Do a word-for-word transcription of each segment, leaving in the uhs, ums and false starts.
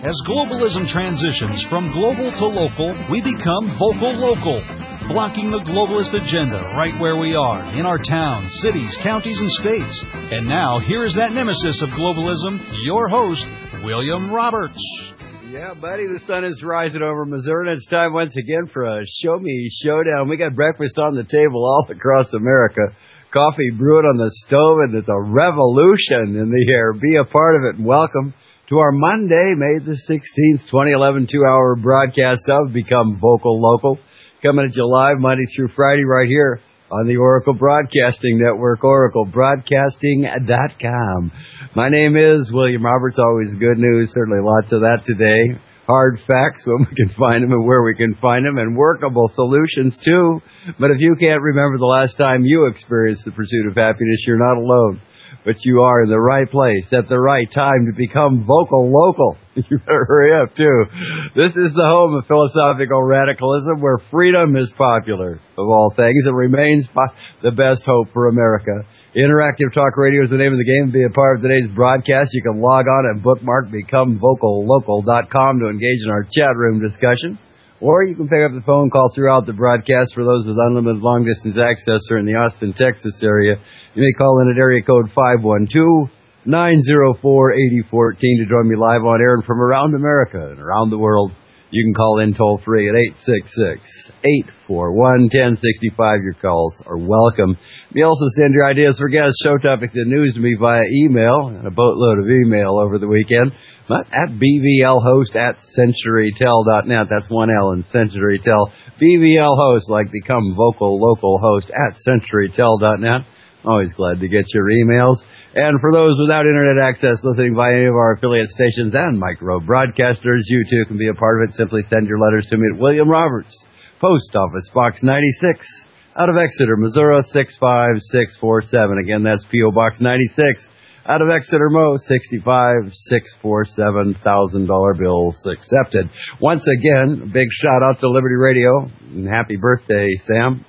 As globalism transitions from global to local, we become vocal local, blocking the globalist agenda right where we are, in our towns, cities, counties, and states. And now, here is that nemesis of globalism, your host, William Roberts. Yeah, buddy, the sun is rising over Missouri, and it's time once again for a Show Me Showdown. We got breakfast on the table all across America, coffee brewing on the stove, and there's a revolution in the air. Be a part of it, and welcome to our Monday, May the sixteenth, twenty eleven, two-hour broadcast of Become Vocal Local, coming at you live Monday through Friday right here on the Oracle Broadcasting Network, oracle broadcasting dot com. My name is William Roberts. Always good news, certainly lots of that today. Hard facts, when we can find them and where we can find them, and workable solutions too. But if you can't remember the last time you experienced the pursuit of happiness, you're not alone. But you are in the right place at the right time to become vocal local. You better hurry up, too. This is the home of philosophical radicalism, where freedom is popular, of all things, and remains po- the best hope for America. Interactive Talk Radio is the name of the game. To be a part of today's broadcast, you can log on and bookmark become vocal local dot com to engage in our chat room discussion. Or you can pick up the phone call throughout the broadcast for those with unlimited long-distance access or in the Austin, Texas area. You may call in at area code five one two, nine zero four, eight zero one four to join me live on air. And from around America and around the world, you can call in toll-free at eight six six, eight four one, one zero six five. Your calls are welcome. You may also send your ideas for guests, show topics, and news to me via email, and a boatload of email over the weekend. But at B V L host at century tel dot net. That's one L in CenturyTel. B V L host, like become vocal local host at century tel dot net. Always glad to get your emails. And for those without internet access listening via any of our affiliate stations and micro broadcasters, you too can be a part of it. Simply send your letters to me at William Roberts, Post Office Box ninety-six, out of Exeter, Missouri, six five six four seven. Again, that's P O Box ninety-six. Out of Exeter, Mo, sixty-five six four seven, one thousand dollar bills accepted. Once again, a big shout out to Liberty Radio. And happy birthday, Sam.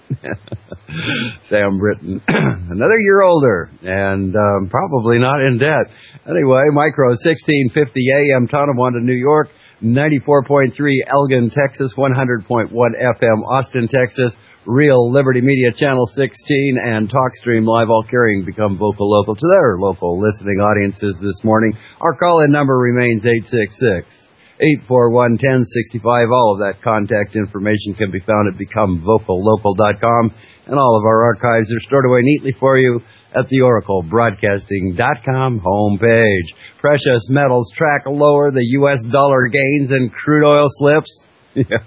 Sam Britton. Another year older, and um, probably not in debt. Anyway, Micro sixteen fifty A M, Tonawanda, New York, ninety-four point three Elgin, Texas, one hundred point one F M, Austin, Texas, Real Liberty Media Channel sixteen, and TalkStream Live, all carrying Become Vocal Local to their local listening audiences this morning. Our call-in number remains eight six six, eight four one, one zero six five. All of that contact information can be found at become vocal local dot com, and all of our archives are stored away neatly for you at the oracle broadcasting dot com homepage. Precious metals track lower, the U S dollar gains, and crude oil slips. Yeah.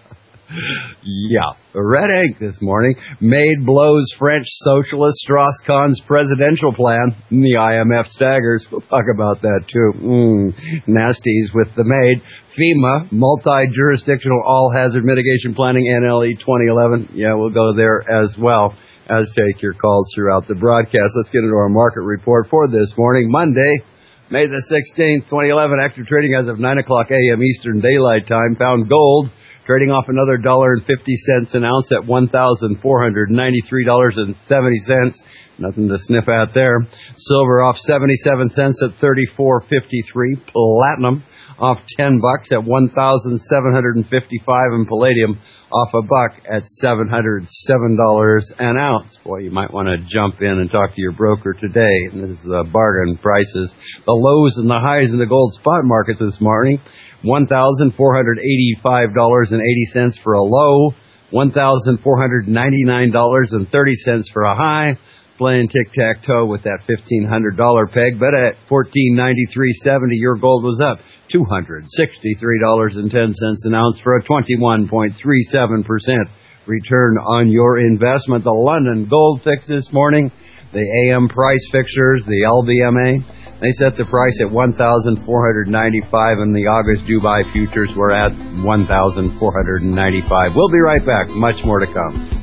Yeah, red ink this morning. Maid blows French socialist Strauss-Kahn's presidential plan. The I M F staggers. We'll talk about that too. Mm, nasties with the maid. FEMA, multi-jurisdictional all-hazard mitigation planning, N L E twenty eleven. Yeah, we'll go there as well as take your calls throughout the broadcast. Let's get into our market report for this morning, Monday, May the sixteenth, twenty eleven. After trading as of nine o'clock a m Eastern Daylight Time, found gold trading off another one dollar and fifty cents an ounce at one thousand four hundred ninety-three dollars and seventy cents. Nothing to sniff at there. Silver off seventy-seven cents at thirty-four fifty-three. Platinum off ten bucks at one thousand seven hundred fifty-five, and palladium off a buck at seven hundred seven dollars an ounce. Boy, you might want to jump in and talk to your broker today. This is uh, bargain prices. The lows and the highs in the gold spot market this morning: one thousand four hundred eighty-five dollars and eighty cents for a low, one thousand four hundred ninety-nine dollars and thirty cents for a high. Playing tic-tac-toe with that fifteen hundred dollars peg, but at fourteen ninety-three seventy, your gold was up two hundred sixty-three dollars and ten cents an ounce for a twenty-one point three seven percent return on your investment. The London Gold Fix this morning, the A M price fixtures, the L B M A, they set the price at one thousand four hundred ninety-five dollars, and the August Dubai futures were at one thousand four hundred ninety-five dollars. We'll be right back. Much more to come.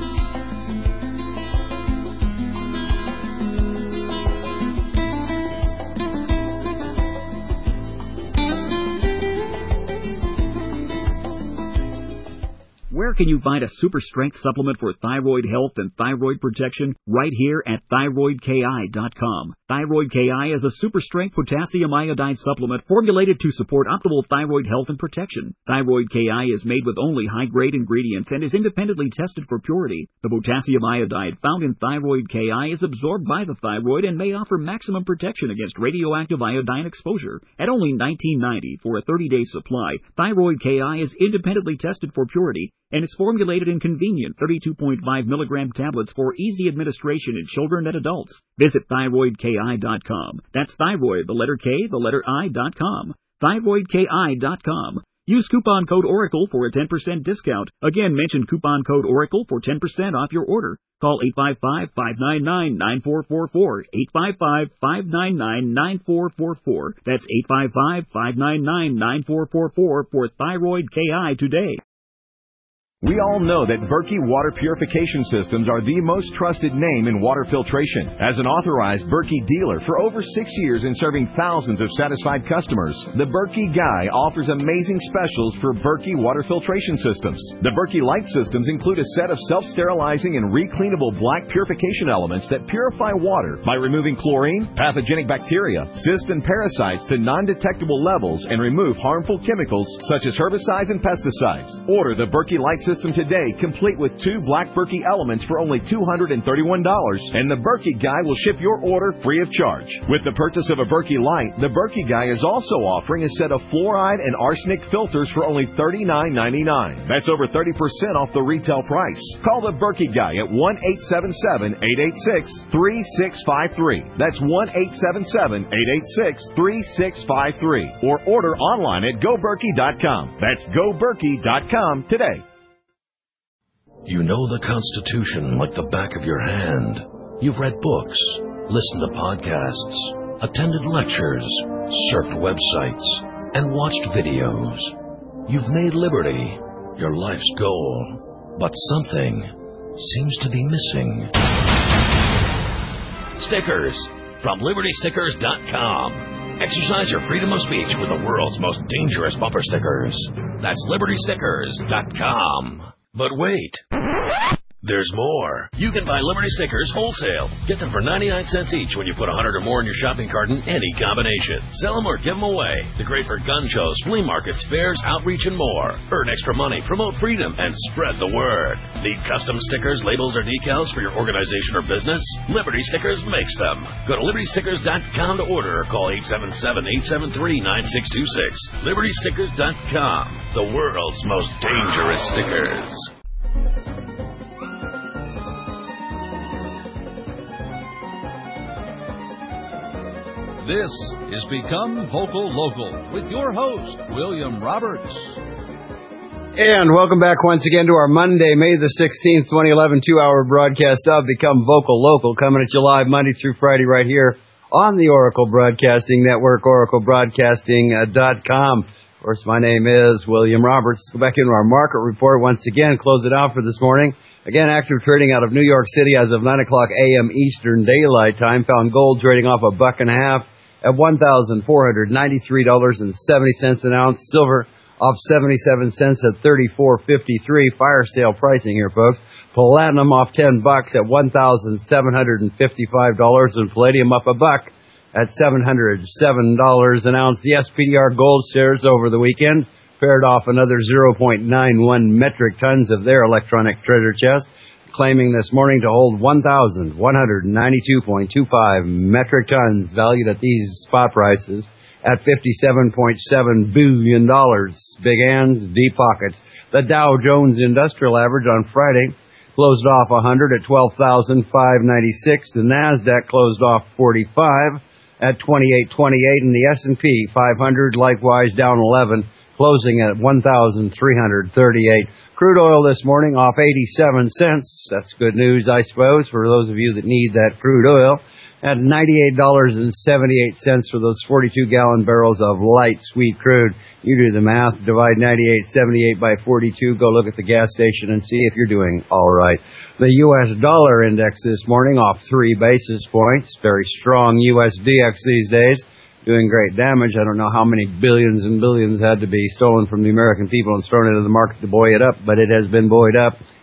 Where can you find a super strength supplement for thyroid health and thyroid protection? Right here at thyroid K I dot com. Thyroid K I is a super-strength potassium iodide supplement formulated to support optimal thyroid health and protection. Thyroid K I is made with only high-grade ingredients and is independently tested for purity. The potassium iodide found in Thyroid K I is absorbed by the thyroid and may offer maximum protection against radioactive iodine exposure. At only nineteen ninety dollars for a thirty-day supply, Thyroid K I is independently tested for purity and is formulated in convenient thirty-two point five milligram tablets for easy administration in children and adults. Visit thyroid K I dot com. That's thyroid, the letter K, the letter I dot com. thyroid K I dot com. Use coupon code ORACLE for a ten percent discount. Again, mention coupon code ORACLE for ten percent off your order. Call eight five five, five nine nine, nine four four four, eight five five, five nine nine, nine four four four. That's eight five five, five nine nine, nine four four four for Thyroid K I today. We all know that Berkey Water Purification Systems are the most trusted name in water filtration. As an authorized Berkey dealer for over six years and serving thousands of satisfied customers, the Berkey Guy offers amazing specials for Berkey Water Filtration Systems. The Berkey Light Systems include a set of self-sterilizing and recleanable black purification elements that purify water by removing chlorine, pathogenic bacteria, cysts, and parasites to non-detectable levels and remove harmful chemicals such as herbicides and pesticides. Order the Berkey Light System today, complete with two black Berkey elements for only two hundred thirty-one dollars, and the Berkey Guy will ship your order free of charge. With the purchase of a Berkey Light, the Berkey Guy is also offering a set of fluoride and arsenic filters for only thirty-nine ninety-nine. That's over thirty percent off the retail price. Call the Berkey Guy at one eight seven seven, eight eight six, three six five three. That's one eight seven seven, eight eight six, three six five three. Or order online at go berkey dot com. That's go berkey dot com today. You know the Constitution like the back of your hand. You've read books, listened to podcasts, attended lectures, surfed websites, and watched videos. You've made liberty your life's goal, but something seems to be missing. Stickers from liberty stickers dot com. Exercise your freedom of speech with the world's most dangerous bumper stickers. That's liberty stickers dot com. But wait, there's more. You can buy Liberty stickers wholesale. Get them for ninety-nine cents each when you put one hundred or more in your shopping cart in any combination. Sell them or give them away. They're great for gun shows, flea markets, fairs, outreach, and more. Earn extra money, promote freedom, and spread the word. Need custom stickers, labels, or decals for your organization or business? Liberty Stickers makes them. Go to liberty stickers dot com to order or call eight seven seven, eight seven three, nine six two six. liberty stickers dot com, the world's most dangerous stickers. This is Become Vocal Local with your host, William Roberts. And welcome back once again to our Monday, May the sixteenth, twenty eleven, two-hour broadcast of Become Vocal Local, coming at you live Monday through Friday right here on the Oracle Broadcasting Network, oracle broadcasting dot com. Of course, my name is William Roberts. Let's go back into our market report once again, close it out for this morning. Again, active trading out of New York City as of nine o'clock a.m. Eastern Daylight Time. Found gold trading off a buck and a half at one thousand four hundred ninety-three dollars and seventy cents an ounce. Silver off seventy-seven cents at thirty-four fifty-three. Fire sale pricing here, folks. Platinum off ten bucks at one thousand seven hundred fifty-five dollars, and palladium up a buck at seven hundred seven dollars an ounce. The S P D R gold shares over the weekend paired off another zero point nine one metric tons of their electronic treasure chest, claiming this morning to hold one thousand one hundred ninety-two point two five metric tons, valued at these spot prices at fifty-seven point seven billion dollars. Big hands, deep pockets. The Dow Jones Industrial Average on Friday closed off one hundred at twelve thousand five hundred ninety-six. The NASDAQ closed off forty-five at twenty-eight twenty-eight, and the S and P five hundred likewise down eleven, closing at one thousand three hundred thirty-eight. Crude oil this morning off eighty-seven cents. That's good news, I suppose, for those of you that need that crude oil. At ninety-eight dollars and seventy-eight cents for those forty-two gallon barrels of light sweet crude. You do the math, divide ninety-eight seventy-eight by forty-two, go look at the gas station and see if you're doing all right. The U S dollar index this morning off three basis points. Very strong U S D X these days, doing great damage. I don't know how many billions and billions had to be stolen from the American people and thrown into the market to buoy it up, but it has been buoyed up.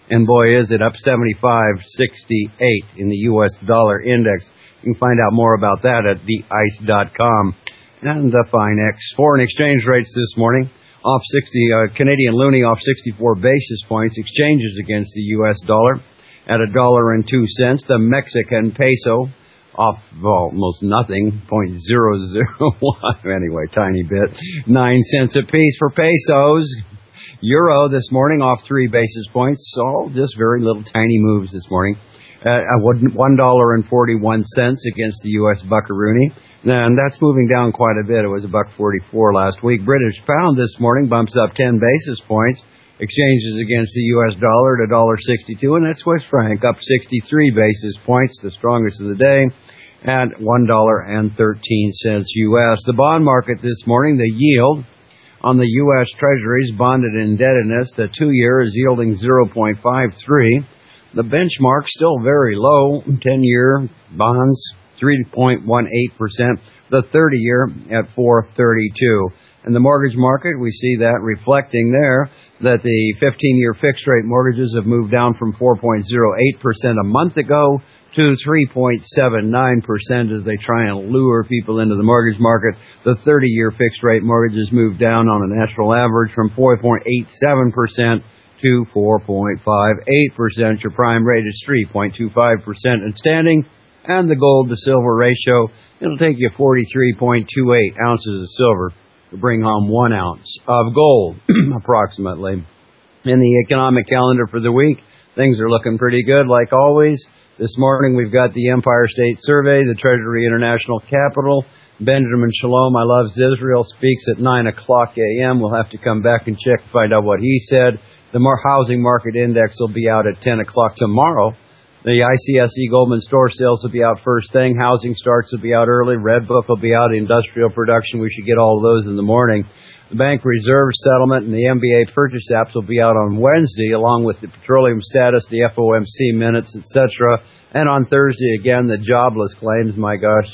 And boy, is it up seventy-five sixty-eight in the U S dollar index. You can find out more about that at the ice dot com. And the FINEX foreign exchange rates this morning, off sixty, uh, Canadian loonie off sixty-four basis points, exchanges against the U S dollar at a dollar and two cents. The Mexican peso off well, almost nothing, zero point zero zero one, anyway, tiny bit, nine cents a piece for pesos. Euro this morning off three basis points, so just very little tiny moves this morning. Uh, one dollar and forty-one cents against the U S buckaroonie, and that's moving down quite a bit. It was a buck forty-four last week. British pound this morning bumps up ten basis points. Exchanges against the U S dollar at one dollar sixty-two, and that Swiss franc up sixty-three basis points, the strongest of the day, at one dollar and thirteen cents U S. The bond market this morning, the yield on the U S Treasuries bonded indebtedness, the two-year is yielding zero point five three. The benchmark still very low, ten-year bonds three point one eight percent, the thirty-year at four thirty-two. In the mortgage market, we see that reflecting there that the fifteen-year fixed-rate mortgages have moved down from four point zero eight percent a month ago to three point seven nine percent as they try and lure people into the mortgage market. The thirty-year fixed-rate mortgages moved down on a national average from four point eight seven percent to four point five eight percent. Your prime rate is three point two five percent and standing. And the gold-to-silver ratio, it'll take you forty-three point two eight ounces of silver to bring home one ounce of gold, approximately. In the economic calendar for the week, things are looking pretty good, like always. This morning, we've got the Empire State Survey, the Treasury International Capital. Benjamin Shalom, I Loves Israel, speaks at nine o'clock a.m. We'll have to come back and check to find out what he said. The more housing market index will be out at ten o'clock tomorrow. The I C S E Goldman store sales will be out first thing. Housing starts will be out early. Red Book will be out. Industrial production, we should get all of those in the morning. The bank reserve settlement and the M B A purchase apps will be out on Wednesday, along with the petroleum status, the F O M C minutes, et cetera. And on Thursday, again, the jobless claims. My gosh,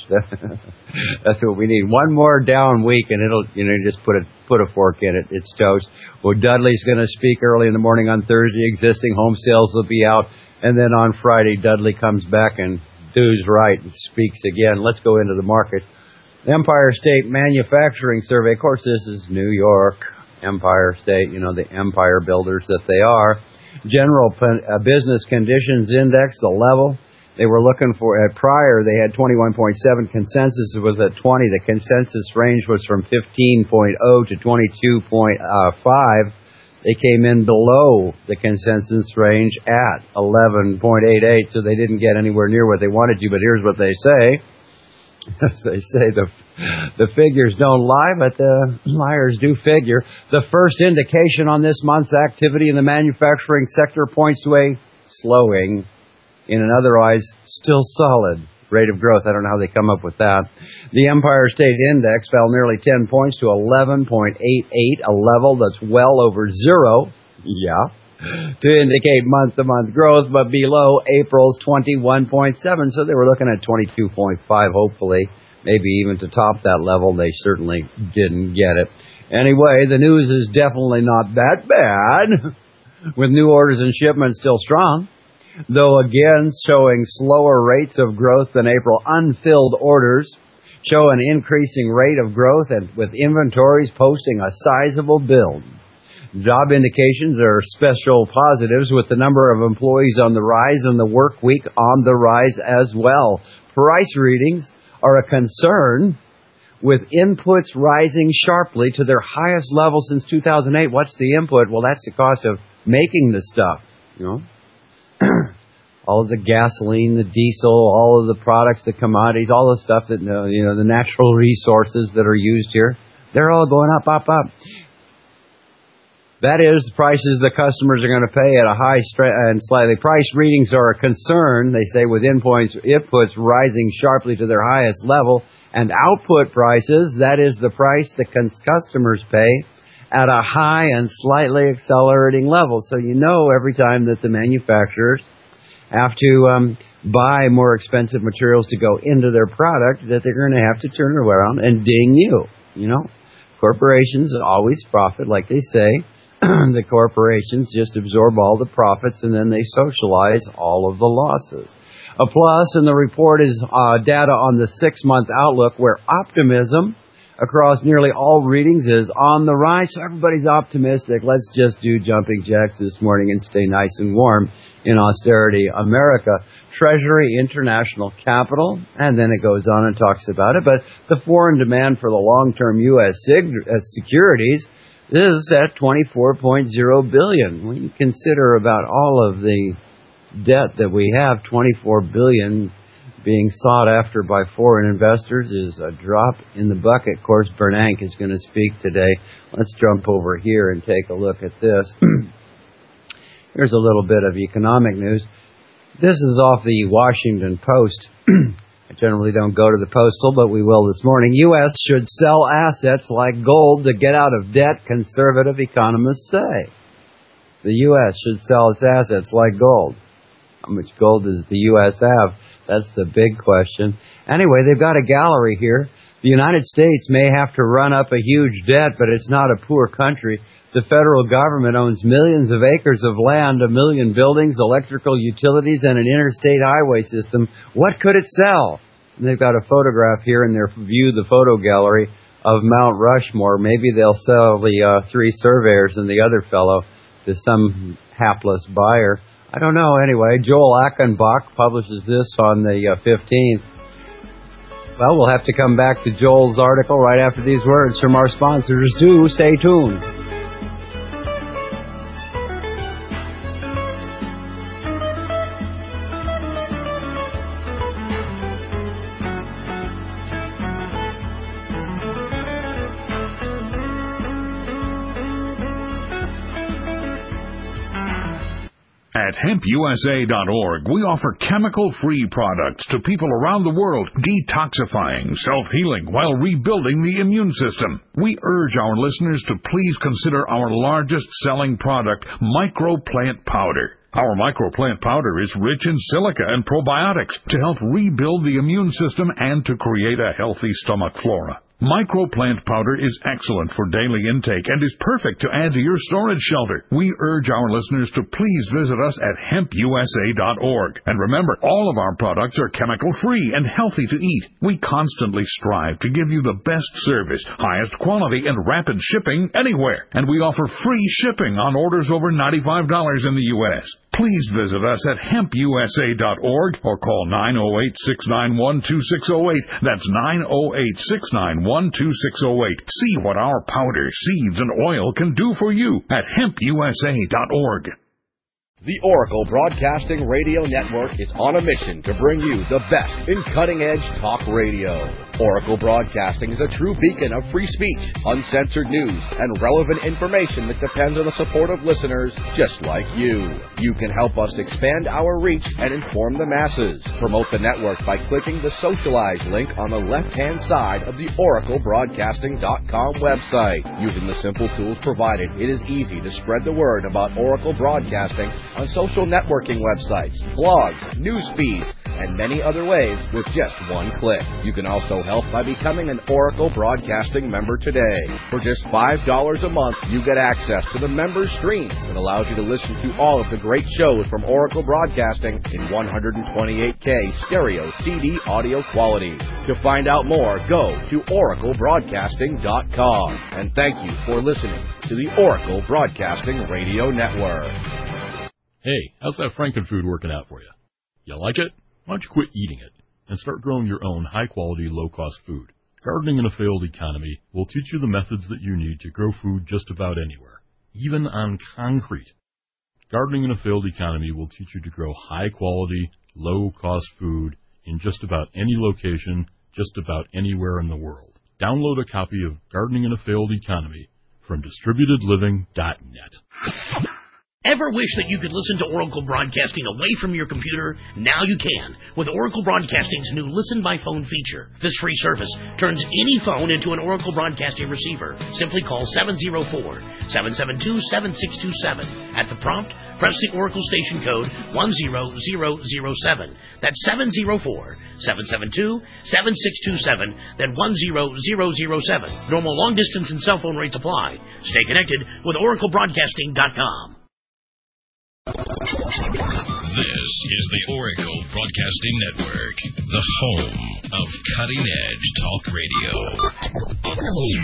that's what we need. One more down week, and it'll, you know, just put a put a fork in it. It's toast. Well, Dudley's going to speak early in the morning on Thursday. Existing home sales will be out. And then on Friday, Dudley comes back and does right and speaks again. Let's go into the market. Empire State Manufacturing Survey. Of course, this is New York, Empire State, you know, the empire builders that they are. General uh, Business Conditions Index, the level they were looking for at prior, they had twenty-one point seven. Consensus was at twenty. The consensus range was from fifteen point oh to twenty-two point five. They came in below the consensus range at eleven point eight eight, so they didn't get anywhere near what they wanted to. But here's what they say. As they say, the the figures don't lie, but the liars do figure. The first indication on this month's activity in the manufacturing sector points to a slowing in an otherwise still solid rate of growth. I don't know how they come up with that. The Empire State Index fell nearly ten points to eleven point eight eight, a level that's well over zero. Yeah. To indicate month-to-month growth, but below April's twenty-one point seven. So they were looking at twenty-two point five, hopefully. Maybe even to top that level. They certainly didn't get it. Anyway, the news is definitely not that bad, with new orders and shipments still strong. Though again showing slower rates of growth than April. Unfilled orders show an increasing rate of growth, and with inventories posting a sizable build. Job indications are special positives, with the number of employees on the rise and the work week on the rise as well. Price readings are a concern, with inputs rising sharply to their highest level since two thousand eight. What's the input? Well, that's the cost of making the stuff, you know. All of the gasoline, the diesel, all of the products, the commodities, all the stuff that, you know, the natural resources that are used here, they're all going up, up, up. That is, the prices the customers are going to pay at a high stra- and slightly. Price readings are a concern, they say, with inputs, inputs rising sharply to their highest level, and output prices, that is the price the customers pay, at a high and slightly accelerating level. So you know every time that the manufacturers have to um, buy more expensive materials to go into their product, that they're going to have to turn around and ding you. You know, corporations always profit, like they say, the corporations just absorb all the profits and then they socialize all of the losses. A plus in the report is uh, data on the six-month outlook where optimism across nearly all readings is on the rise. So everybody's optimistic. Let's just do jumping jacks this morning and stay nice and warm in austerity America. Treasury, international capital, and then it goes on and talks about it. But the foreign demand for the long-term U S securities is at twenty-four point zero billion dollars. When you consider about all of the debt that we have, twenty-four billion dollars being sought after by foreign investors is a drop in the bucket. Of course, Bernanke is going to speak today. Let's jump over here and take a look at this. Here's a little bit of economic news. This is off the Washington Post. I generally don't go to the Postal, but we will this morning. U S should sell assets like gold to get out of debt, conservative economists say. The U S should sell its assets like gold. How much gold does the U S have? That's the big question. Anyway, they've got a gallery here. The United States may have to run up a huge debt, but it's not a poor country. The federal government owns millions of acres of land, a million buildings, electrical utilities, and an interstate highway system. What could it sell? And they've got a photograph here in their View the Photo Gallery of Mount Rushmore. Maybe they'll sell the uh, three surveyors and the other fellow to some hapless buyer. I don't know. Anyway, Joel Achenbach publishes this on the uh, fifteenth. Well, we'll have to come back to Joel's article right after these words from our sponsors. Do stay tuned. At hemp U S A dot org, we offer chemical-free products to people around the world, detoxifying, self-healing, while rebuilding the immune system. We urge our listeners to please consider our largest-selling product, Microplant Powder. Our Microplant Powder is rich in silica and probiotics to help rebuild the immune system and to create a healthy stomach flora. Microplant Powder is excellent for daily intake and is perfect to add to your storage shelter. We urge our listeners to please visit us at hemp U S A dot org. And remember, all of our products are chemical-free and healthy to eat. We constantly strive to give you the best service, highest quality, and rapid shipping anywhere. And we offer free shipping on orders over ninety-five dollars in the U S Please visit us at hemp U S A dot org or call nine oh eight, six nine one, two six oh eight. That's nine oh eight, six nine one, two six oh eight. See what our powder, seeds, and oil can do for you at hemp U S A dot org. The Oracle Broadcasting Radio Network is on a mission to bring you the best in cutting-edge talk radio. Oracle Broadcasting is a true beacon of free speech, uncensored news, and relevant information that depends on the support of listeners just like you. You can help us expand our reach and inform the masses. Promote the network by clicking the Socialize link on the left-hand side of the oracle broadcasting dot com website. Using the simple tools provided, it is easy to spread the word about Oracle Broadcasting on social networking websites, blogs, news feeds, and many other ways with just one click. You can also help by becoming an Oracle Broadcasting member today. For just five dollars a month, you get access to the member stream that allows you to listen to all of the great shows from Oracle Broadcasting in one twenty-eight K stereo C D audio quality. To find out more, go to oracle broadcasting dot com. And thank you for listening to the Oracle Broadcasting Radio Network. Hey, how's that Frankenfood working out for you? You like it? Why don't you quit eating it and start growing your own high-quality, low-cost food? Gardening in a Failed Economy will teach you the methods that you need to grow food just about anywhere, even on concrete. Gardening in a Failed Economy will teach you to grow high-quality, low-cost food in just about any location, just about anywhere in the world. Download a copy of Gardening in a Failed Economy from distributed living dot net. Ever wish that you could listen to Oracle Broadcasting away from your computer? Now you can with Oracle Broadcasting's new Listen by Phone feature. This free service turns any phone into an Oracle Broadcasting receiver. Simply call seven oh four, seven seven two, seven six two seven. At the prompt, press the Oracle station code one zero zero zero seven. That's seven oh four, seven seven two, seven six two seven, then one zero zero zero seven. Normal long distance and cell phone rates apply. Stay connected with Oracle Broadcasting dot com. This is the Oracle Broadcasting Network, the home of cutting-edge talk radio.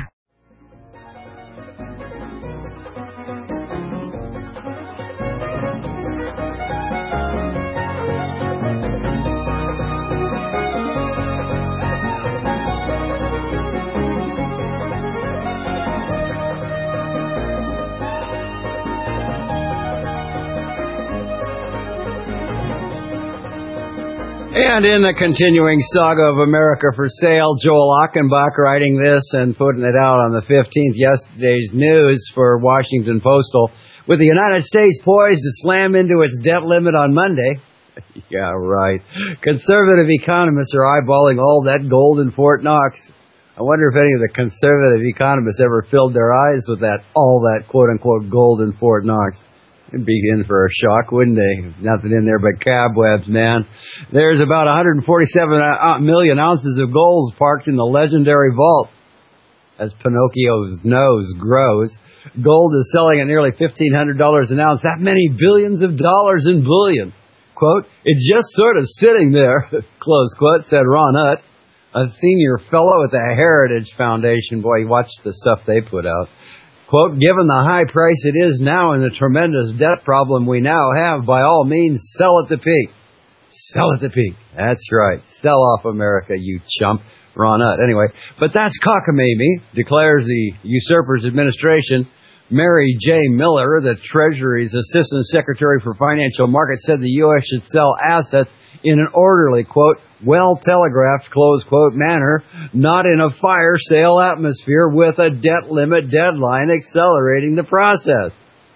And in the continuing saga of America for Sale, Joel Achenbach writing this and putting it out on the fifteenth, yesterday's news for Washington Postal, with the United States poised to slam into its debt limit on Monday. Yeah, right. Conservative economists are eyeballing all that gold in Fort Knox. I wonder if any of the conservative economists ever filled their eyes with that, all that quote-unquote gold in Fort Knox. They'd be in for a shock, wouldn't they? Nothing in there but cobwebs, man. There's about one hundred forty-seven million ounces of gold parked in the legendary vault. As Pinocchio's nose grows, gold is selling at nearly fifteen hundred dollars an ounce. That many billions of dollars in bullion. Quote, it's just sort of sitting there, close quote, said Ron Hutt, a senior fellow at the Heritage Foundation. Boy, watch the stuff they put out. Quote, given the high price it is now and the tremendous debt problem we now have, by all means, sell at the peak. Sell at the peak. That's right. Sell off America, you chump. Ron Hutt. Anyway, but that's cockamamie, declares the usurper's administration. Mary J. Miller, the Treasury's Assistant Secretary for Financial Markets, said the U S should sell assets in an orderly, quote, well-telegraphed, close quote, manner, not in a fire sale atmosphere with a debt limit deadline accelerating the process.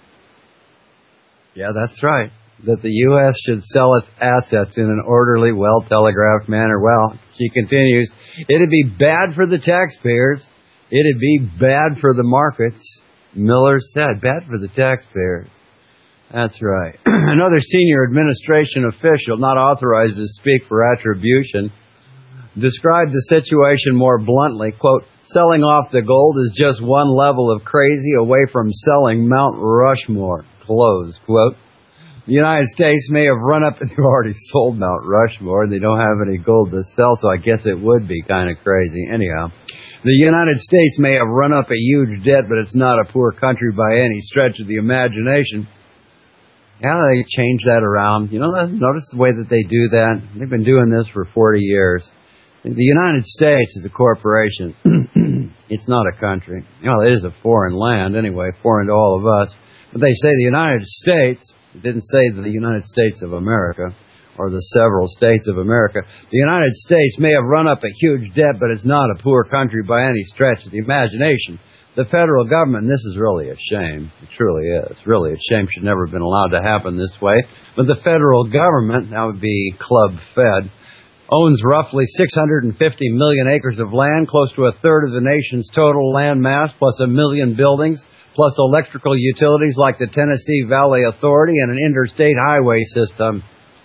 Yeah, that's right. That the U S should sell its assets in an orderly, well-telegraphed manner. Well, she continues, it'd be bad for the taxpayers. It'd be bad for the markets. Miller said, bad for the taxpayers. That's right. Another senior administration official, not authorized to speak for attribution, described the situation more bluntly. Quote, selling off the gold is just one level of crazy away from selling Mount Rushmore. Close quote. The United States may have run up, they've already sold Mount Rushmore, and they don't have any gold to sell, so I guess it would be kind of crazy. Anyhow, the United States may have run up a huge debt, but it's not a poor country by any stretch of the imagination. Yeah, they change that around. You know, notice the way that they do that? They've been doing this for forty years. The United States is a corporation. It's not a country. Well, it is a foreign land anyway, foreign to all of us. But they say the United States, it didn't say the United States of America or the several states of America. The United States may have run up a huge debt, but it's not a poor country by any stretch of the imagination. The federal government, and this is really a shame, it truly is, really a shame, should never have been allowed to happen this way, but the federal government, that would be Club Fed, owns roughly six hundred fifty million acres of land, close to a third of the nation's total land mass, plus a million buildings, plus electrical utilities like the Tennessee Valley Authority and an interstate highway system.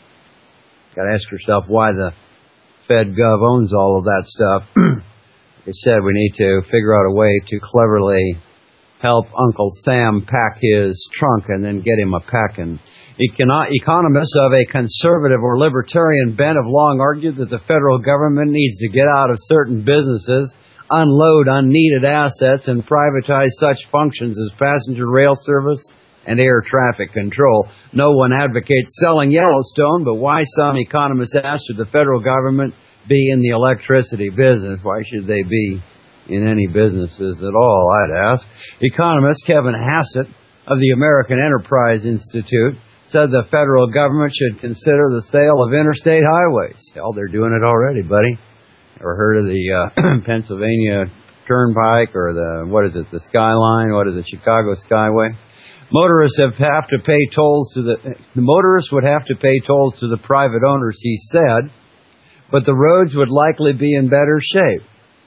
Got to ask yourself why the Fed Gov owns all of that stuff. They said we need to figure out a way to cleverly help Uncle Sam pack his trunk and then get him a packing. Econo- economists of a conservative or libertarian bent have long argued that the federal government needs to get out of certain businesses, unload unneeded assets, and privatize such functions as passenger rail service and air traffic control. No one advocates selling Yellowstone, but why, some economists ask, should the federal government be in the electricity business? Why should they be in any businesses at all, I'd ask. Economist Kevin Hassett of the American Enterprise Institute said the federal government should consider the sale of interstate highways. Hell, they're doing it already, buddy. Ever heard of the uh, Pennsylvania Turnpike or the, what is it, the Skyline? What is it, Chicago Skyway? Motorists have, have to pay tolls to the, the motorists would have to pay tolls to the private owners, he said, but the roads would likely be in better shape.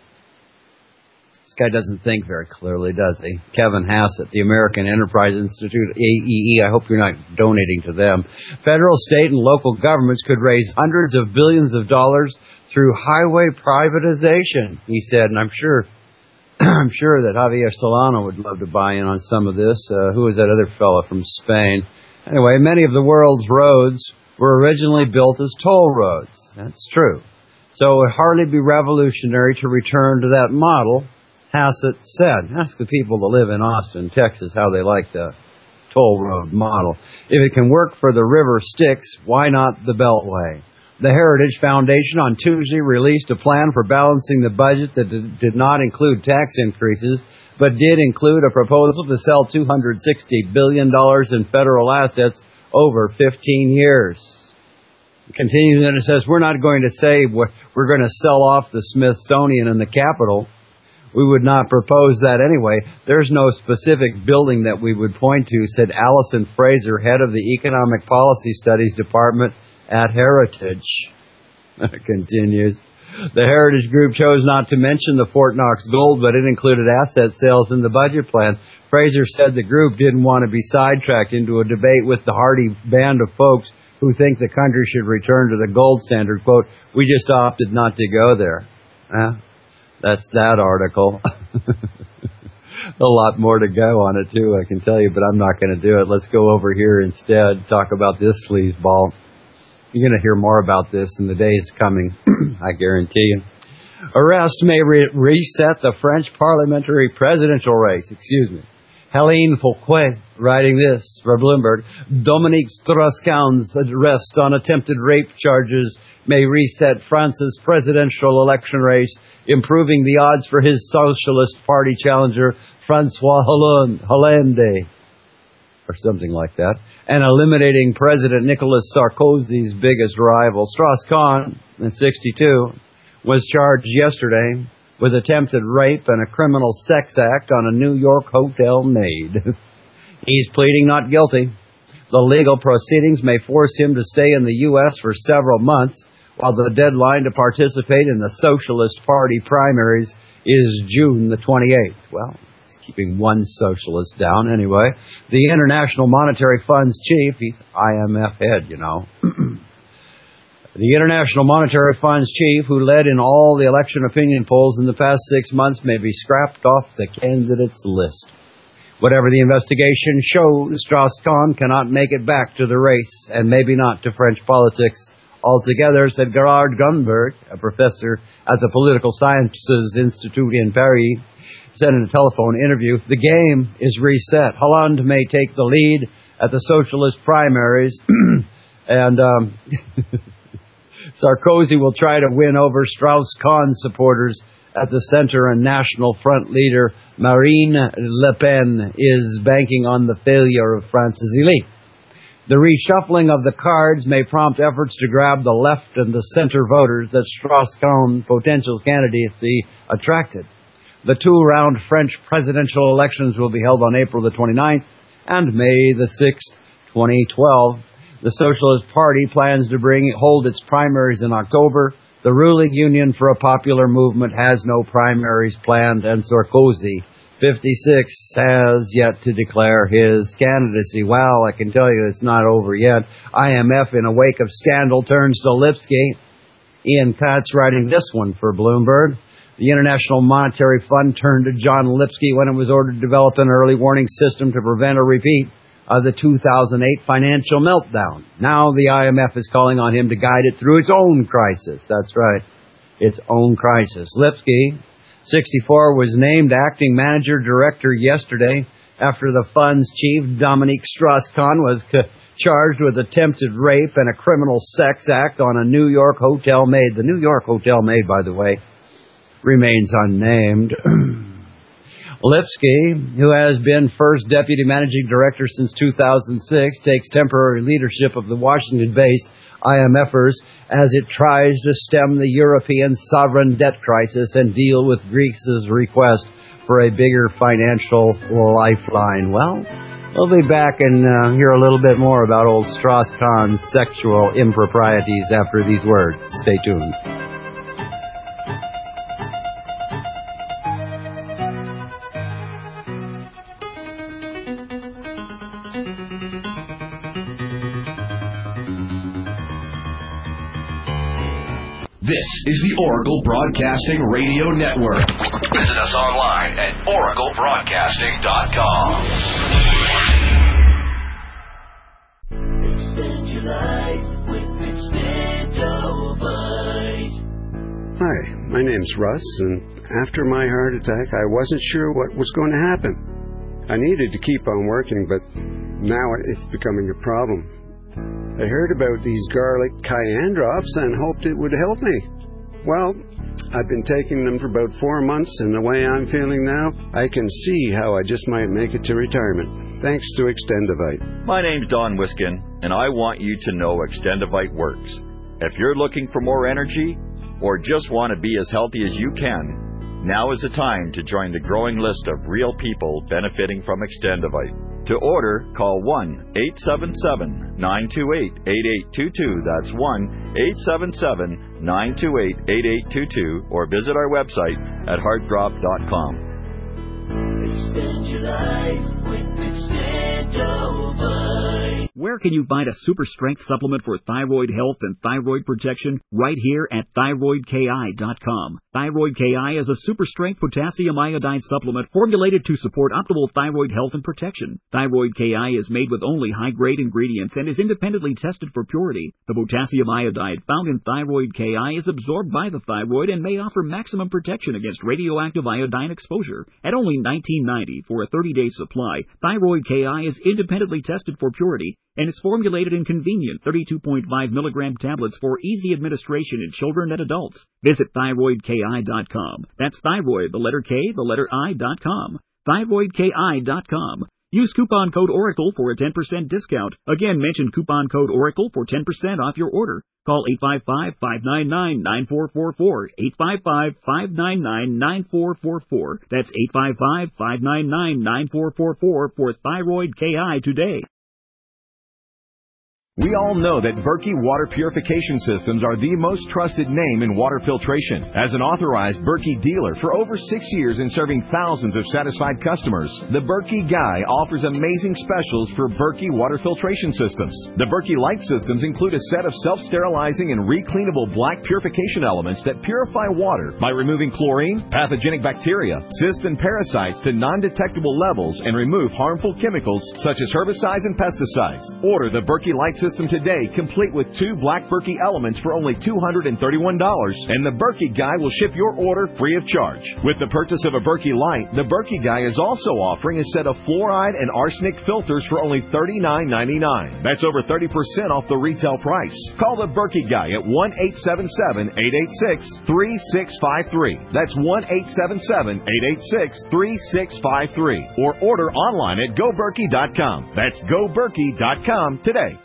This guy doesn't think very clearly, does he? Kevin Hassett, the American Enterprise Institute, A E E, I hope you're not donating to them. Federal, state, and local governments could raise hundreds of billions of dollars through highway privatization, he said, and I'm sure I'm sure that Javier Solano would love to buy in on some of this. Uh, who was that other fellow from Spain? Anyway, many of the world's roads were originally built as toll roads. That's true. So it would hardly be revolutionary to return to that model, Hassett said. Ask the people that live in Austin, Texas, how they like the toll road model. If it can work for the river Styx, why not the Beltway? The Heritage Foundation on Tuesday released a plan for balancing the budget that did not include tax increases, but did include a proposal to sell two hundred sixty billion dollars in federal assets over fifteen years. Continuing, and it says, we're not going to say we're, we're going to sell off the Smithsonian and the Capitol. We would not propose that anyway. There's no specific building that we would point to, said Allison Fraser, head of the Economic Policy Studies Department at Heritage. Continues. The Heritage Group chose not to mention the Fort Knox gold, but it included asset sales in the budget plan. Fraser said the group didn't want to be sidetracked into a debate with the hardy band of folks who think the country should return to the gold standard. Quote, we just opted not to go there. Uh, that's that article. A lot more to go on it, too, I can tell you, but I'm not going to do it. Let's go over here instead, talk about this sleazeball. You're going to hear more about this in the days coming, I guarantee you. Arrest may re- reset the French parliamentary presidential race. Excuse me. Helene Fouquet writing this for Bloomberg. Dominique Strauss-Kahn's arrest on attempted rape charges may reset France's presidential election race, improving the odds for his Socialist Party challenger, Francois Hollande, or something like that, and eliminating President Nicolas Sarkozy's biggest rival. Strauss-Kahn, at sixty-two, was charged yesterday with attempted rape and a criminal sex act on a New York hotel maid. He's pleading not guilty. The legal proceedings may force him to stay in the U S for several months, while the deadline to participate in the Socialist Party primaries is June the twenty-eighth. Well, keeping one socialist down anyway. The International Monetary Fund's chief, he's I M F head, you know. The International Monetary Fund's chief, who led in all the election opinion polls in the past six months, may be scrapped off the candidates list. Whatever the investigation shows, Strauss-Kahn cannot make it back to the race, and maybe not to French politics altogether, said Gerard Gunberg, a professor at the Political Sciences Institute in Paris, said in a telephone interview, the game is reset. Hollande may take the lead at the socialist primaries, and um, Sarkozy will try to win over Strauss-Kahn supporters at the Center and National Front leader Marine Le Pen is banking on the failure of France's elite. The reshuffling of the cards may prompt efforts to grab the left and the center voters that Strauss-Kahn potential candidacy attracted. The two-round French presidential elections will be held on April the twenty-ninth and May the sixth, twenty twelve. The Socialist Party plans to bring hold its primaries in October. The ruling Union for a Popular Movement has no primaries planned, and Sarkozy, fifty-six, has yet to declare his candidacy. Well, I can tell you it's not over yet. I M F, in a wake of scandal, turns to Lipsky. Ian Katz writing this one for Bloomberg. The International Monetary Fund turned to John Lipsky when it was ordered to develop an early warning system to prevent a repeat of the two thousand eight financial meltdown. Now the I M F is calling on him to guide it through its own crisis. That's right, its own crisis. Lipsky, sixty-four, was named acting manager director yesterday after the fund's chief, Dominique Strauss-Kahn, was c- charged with attempted rape and a criminal sex act on a New York hotel maid. The New York hotel maid, by the way, remains unnamed. Lipsky, who has been first deputy managing director since two thousand six, takes temporary leadership of the Washington-based IMFers as it tries to stem the European sovereign debt crisis and deal with Greece's request for a bigger financial lifeline. Well, We'll be back and uh, hear a little bit more about old Strauss-Kahn's sexual improprieties after these words. Stay tuned. This is the Oracle Broadcasting Radio Network. Visit us online at oracle broadcasting dot com. Extend your life with Extendovite. Hi, my name's Russ, and after my heart attack, I wasn't sure what was going to happen. I needed to keep on working, but now it's becoming a problem. I heard about these garlic cayenne drops and hoped it would help me. Well, I've been taking them for about four months, and the way I'm feeling now, I can see how I just might make it to retirement. Thanks to Extendovite. My name's Don Wiskin, and I want you to know Extendovite works. If you're looking for more energy, or just want to be as healthy as you can, now is the time to join the growing list of real people benefiting from Extendovite. To order, call one eight seven seven, nine two eight, eight eight two two. That's one eight seven seven, nine two eight, eight eight two two, or visit our website at heartdrop dot com. Extend your life with Extendovite. Where can you find a super strength supplement for thyroid health and thyroid protection? Right here at thyroid k i dot com. Thyroid K I is a super strength potassium iodide supplement formulated to support optimal thyroid health and protection. Thyroid K I is made with only high-grade ingredients and is independently tested for purity. The potassium iodide found in Thyroid K I is absorbed by the thyroid and may offer maximum protection against radioactive iodine exposure. At only nineteen ninety for a thirty-day supply, Thyroid K I is independently tested for purity and is formulated in convenient thirty-two point five milligram tablets for easy administration in children and adults. Visit thyroid k i dot com. That's thyroid, the letter K, the letter I dot com. thyroid k i dot com. Use coupon code ORACLE for a ten percent discount. Again, mention coupon code ORACLE for ten percent off your order. Call eight five five, five nine nine, nine four four four, eight five five, five nine nine, nine four four four. That's eight five five, five nine nine, nine four four four for Thyroid K I today. We all know that Berkey Water Purification Systems are the most trusted name in water filtration. As an authorized Berkey dealer for over six years and serving thousands of satisfied customers, the Berkey Guy offers amazing specials for Berkey Water Filtration Systems. The Berkey Light Systems include a set of self-sterilizing and recleanable black purification elements that purify water by removing chlorine, pathogenic bacteria, cysts, and parasites to non-detectable levels and remove harmful chemicals such as herbicides and pesticides. Order the Berkey Light System System today, complete with two black Berkey elements for only two hundred thirty-one dollars, and the Berkey Guy will ship your order free of charge. With the purchase of a Berkey Light, the Berkey Guy is also offering a set of fluoride and arsenic filters for only thirty-nine ninety-nine. That's over thirty percent off the retail price. Call the Berkey Guy at one eight seven seven, eight eight six, three six five three. That's one eight seven seven, eight eight six, three six five three. Or order online at go berkey dot com. That's go berkey dot com today.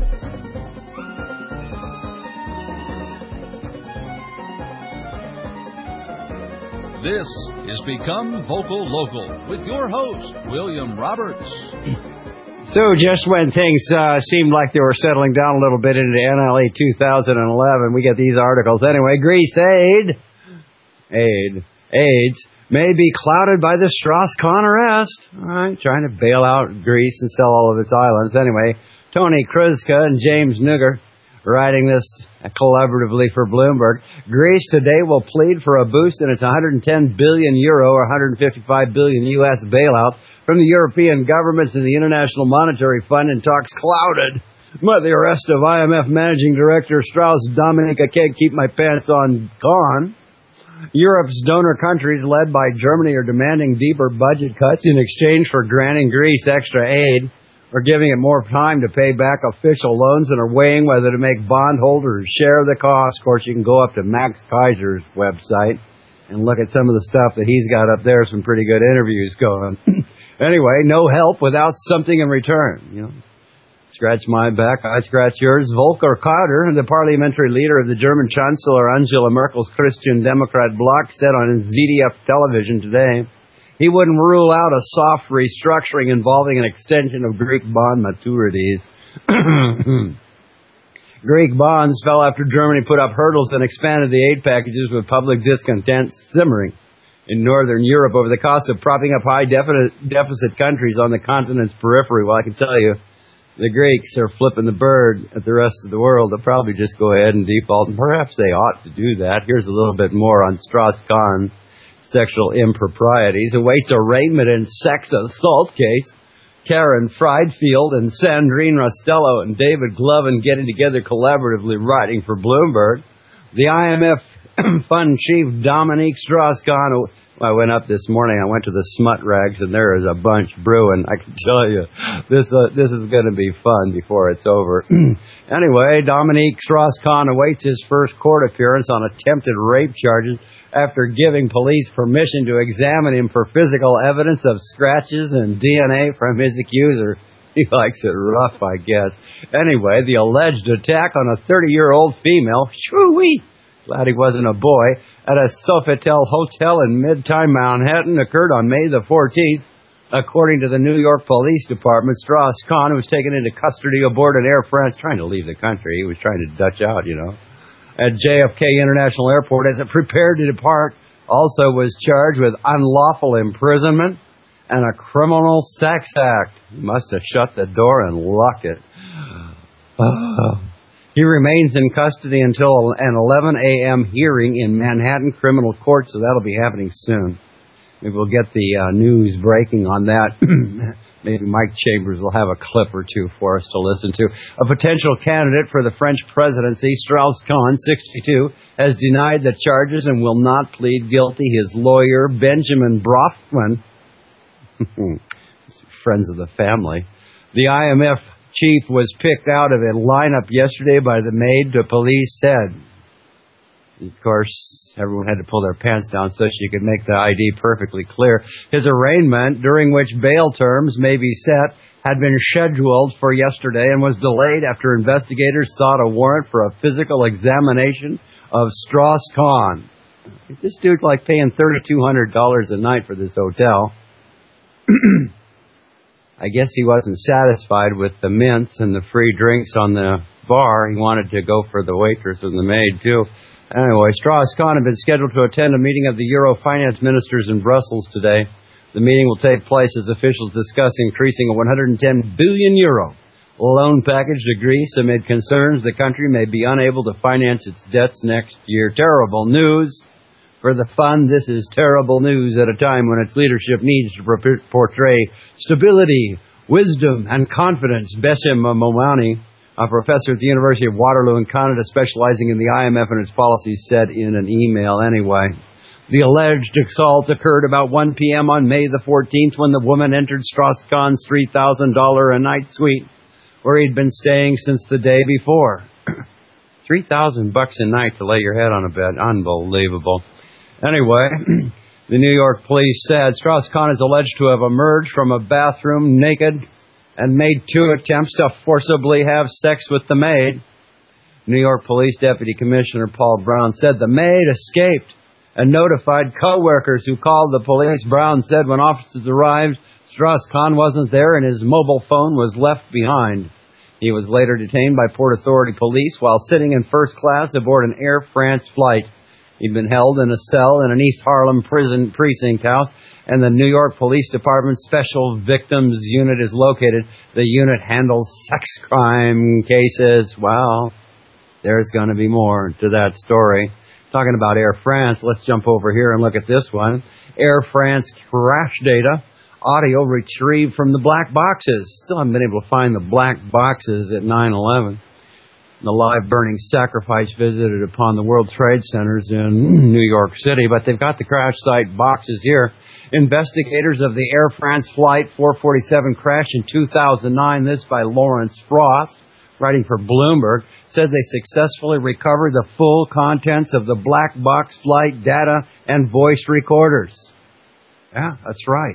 This is Become Vocal Local with your host, William Roberts. So just when things uh, seemed like they were settling down a little bit into N L A two thousand eleven, we get these articles. Anyway, Greece aid, aid, AIDS may be clouded by the Strauss-Kahn arrest. All right, trying to bail out Greece and sell all of its islands. Anyway, Tony Kruska and James Nugger writing this collaboratively for Bloomberg. Greece today will plead for a boost in its one hundred ten billion euro or one hundred fifty-five billion U S bailout from the European governments and the International Monetary Fund, in talks clouded by the arrest of I M F Managing Director Strauss Dominic. I can't keep my pants on Kahn. Europe's donor countries, led by Germany, are demanding deeper budget cuts in exchange for granting Greece extra aid, or giving it more time to pay back official loans, and are weighing whether to make bondholders share the cost. Of course, you can go up to Max Kaiser's website and look at some of the stuff that he's got up there. Some pretty good interviews going. Anyway, no help without something in return. You know, scratch my back, I scratch yours. Volker Kauder, the parliamentary leader of the German Chancellor Angela Merkel's Christian Democrat bloc, said on Z D F television today he wouldn't rule out a soft restructuring involving an extension of Greek bond maturities. Greek bonds fell after Germany put up hurdles and expanded the aid packages, with public discontent simmering in Northern Europe over the cost of propping up high deficit, deficit countries on the continent's periphery. Well, I can tell you, the Greeks are flipping the bird at the rest of the world. They'll probably just go ahead and default, and perhaps they ought to do that. Here's a little bit more on Strauss-Kahn sexual improprieties. Awaits arraignment in sex assault case. Karen Friedfield and Sandrine Rostello and David Glovin getting together collaboratively writing for Bloomberg. The I M F fund chief Dominique Strauss-Kahn. I went up this morning. I went to the smut rags, and there is a bunch brewing. I can tell you, this uh, this is going to be fun before it's over. Anyway, Dominique Strauss-Kahn awaits his first court appearance on attempted rape charges after giving police permission to examine him for physical evidence of scratches and D N A from his accuser. He likes it rough, I guess. Anyway, the alleged attack on a thirty-year-old female, shoo-wee, glad he wasn't a boy, at a Sofitel hotel in Midtown Manhattan occurred on May the fourteenth. According to the New York Police Department, Strauss-Kahn was taken into custody aboard an Air France, trying to leave the country. He was trying to Dutch out, you know, at J F K International Airport as it prepared to depart. Also was charged with unlawful imprisonment and a criminal sex act. He must have shut the door and locked it. Oh. He remains in custody until an eleven a.m. hearing in Manhattan Criminal Court, so that'll be happening soon. Maybe we'll get the uh, news breaking on that. Maybe Mike Chambers will have a clip or two for us to listen to. A potential candidate for the French presidency, Strauss-Kahn, sixty-two, has denied the charges and will not plead guilty. His lawyer, Benjamin Brofman, friends of the family, the I M F chief was picked out of a lineup yesterday by the maid, the police said. Of course, everyone had to pull their pants down so she could make the I D perfectly clear. His arraignment, during which bail terms may be set, had been scheduled for yesterday and was delayed after investigators sought a warrant for a physical examination of Strauss-Kahn. This dude's like paying thirty-two hundred dollars a night for this hotel. I guess he wasn't satisfied with the mints and the free drinks on the bar. He wanted to go for the waitress and the maid, too. Anyway, Strauss-Kahn had been scheduled to attend a meeting of the Euro finance ministers in Brussels today. The meeting will take place as officials discuss increasing a one hundred ten billion euro loan package to Greece amid concerns the country may be unable to finance its debts next year. Terrible news for the fund. This is terrible news at a time when its leadership needs to portray stability, wisdom, and confidence. Besim Momani, a professor at the University of Waterloo in Canada specializing in the I M F and its policies, said in an email anyway. The alleged assault occurred about one p.m. on May the fourteenth when the woman entered Strauss-Kahn's three thousand dollars a night suite where he'd been staying since the day before. three thousand bucks a night to lay your head on a bed. Unbelievable. Anyway, the New York police said Strauss-Kahn is alleged to have emerged from a bathroom naked and made two attempts to forcibly have sex with the maid. New York Police Deputy Commissioner Paul Brown said the maid escaped and notified co-workers who called the police. Brown said when officers arrived, Strauss-Kahn wasn't there and his mobile phone was left behind. He was later detained by Port Authority police while sitting in first class aboard an Air France flight. He'd been held in a cell in an East Harlem prison precinct house, and the New York Police Department's Special Victims Unit is located. The unit handles sex crime cases. Wow, there's going to be more to that story. Talking about Air France, let's jump over here and look at this one. Air France crash data, audio retrieved from the black boxes. Still haven't been able to find the black boxes at nine eleven. The live burning sacrifice visited upon the World Trade Centers in New York City, but they've got the crash site boxes here. Investigators of the Air France Flight four forty-seven crash in two thousand nine, this by Lawrence Frost, writing for Bloomberg, said they successfully recovered the full contents of the black box flight data and voice recorders. Yeah, that's right.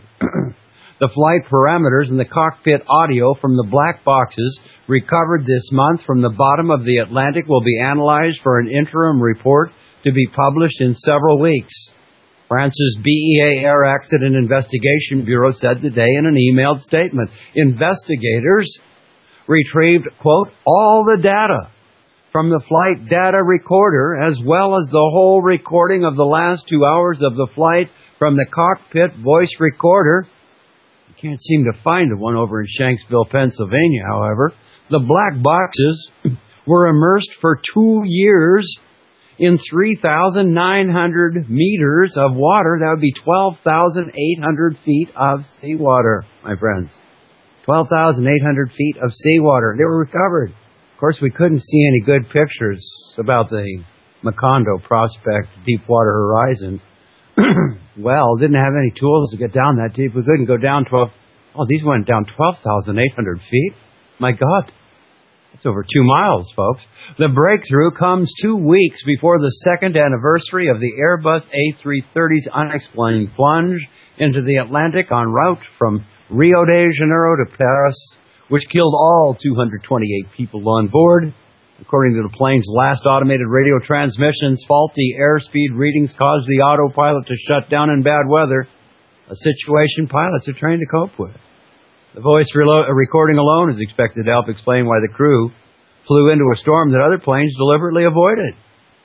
The flight parameters and the cockpit audio from the black boxes recovered this month from the bottom of the Atlantic will be analyzed for an interim report to be published in several weeks. France's B E A Air Accident Investigation Bureau said today in an emailed statement, investigators retrieved, quote, all the data from the flight data recorder as well as the whole recording of the last two hours of the flight from the cockpit voice recorder. You can't seem to find the one over in Shanksville, Pennsylvania, however. The black boxes were immersed for two years in three thousand nine hundred meters of water. That would be twelve thousand eight hundred feet of seawater, my friends. twelve thousand eight hundred feet of seawater. They were recovered. Of course, we couldn't see any good pictures about the Macondo Prospect Deepwater Horizon. Well, didn't have any tools to get down that deep. We couldn't go down twelve. Oh, these went down twelve thousand eight hundred feet. My God. That's over two miles, folks. The breakthrough comes two weeks before the second anniversary of the Airbus A three thirty's unexplained plunge into the Atlantic en route from Rio de Janeiro to Paris, which killed all two hundred twenty-eight people on board. According to the plane's last automated radio transmissions, faulty airspeed readings caused the autopilot to shut down in bad weather, a situation pilots are trained to cope with. The voice relo- recording alone is expected to help explain why the crew flew into a storm that other planes deliberately avoided,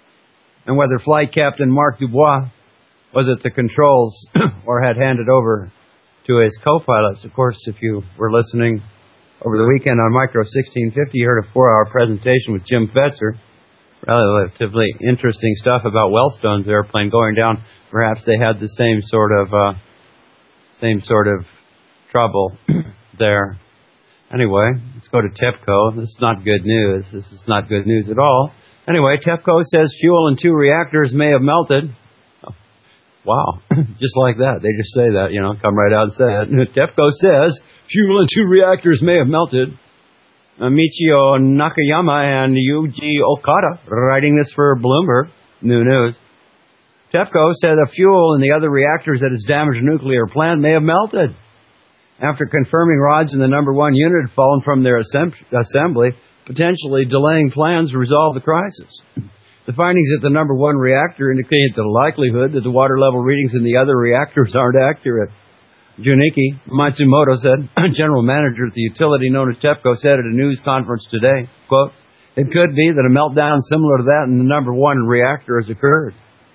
and whether Flight Captain Marc Dubois was at the controls or had handed over to his co-pilots. Of course, if you were listening over the weekend on Micro sixteen fifty, you heard a four-hour presentation with Jim Fetzer. Relatively interesting stuff about Wellstone's airplane going down. Perhaps they had the same sort of uh, same sort of trouble there. Anyway, let's go to TEPCO. This is not good news. This is not good news at all. Anyway, TEPCO says fuel in two reactors may have melted. Oh, wow. Just like that. They just say that, you know, come right out and say it. TEPCO says fuel in two reactors may have melted. Uh, Michio Nakayama and Yuji Okada writing this for Bloomberg New News. TEPCO said the fuel in the other reactors at its damaged nuclear plant may have melted after confirming rods in the number one unit had fallen from their assemb- assembly, potentially delaying plans to resolve the crisis. The findings at the number one reactor indicate the likelihood that the water level readings in the other reactors aren't accurate. Junichi Matsumoto said, general manager at the utility known as TEPCO, said at a news conference today, quote, it could be that a meltdown similar to that in the number one reactor has occurred.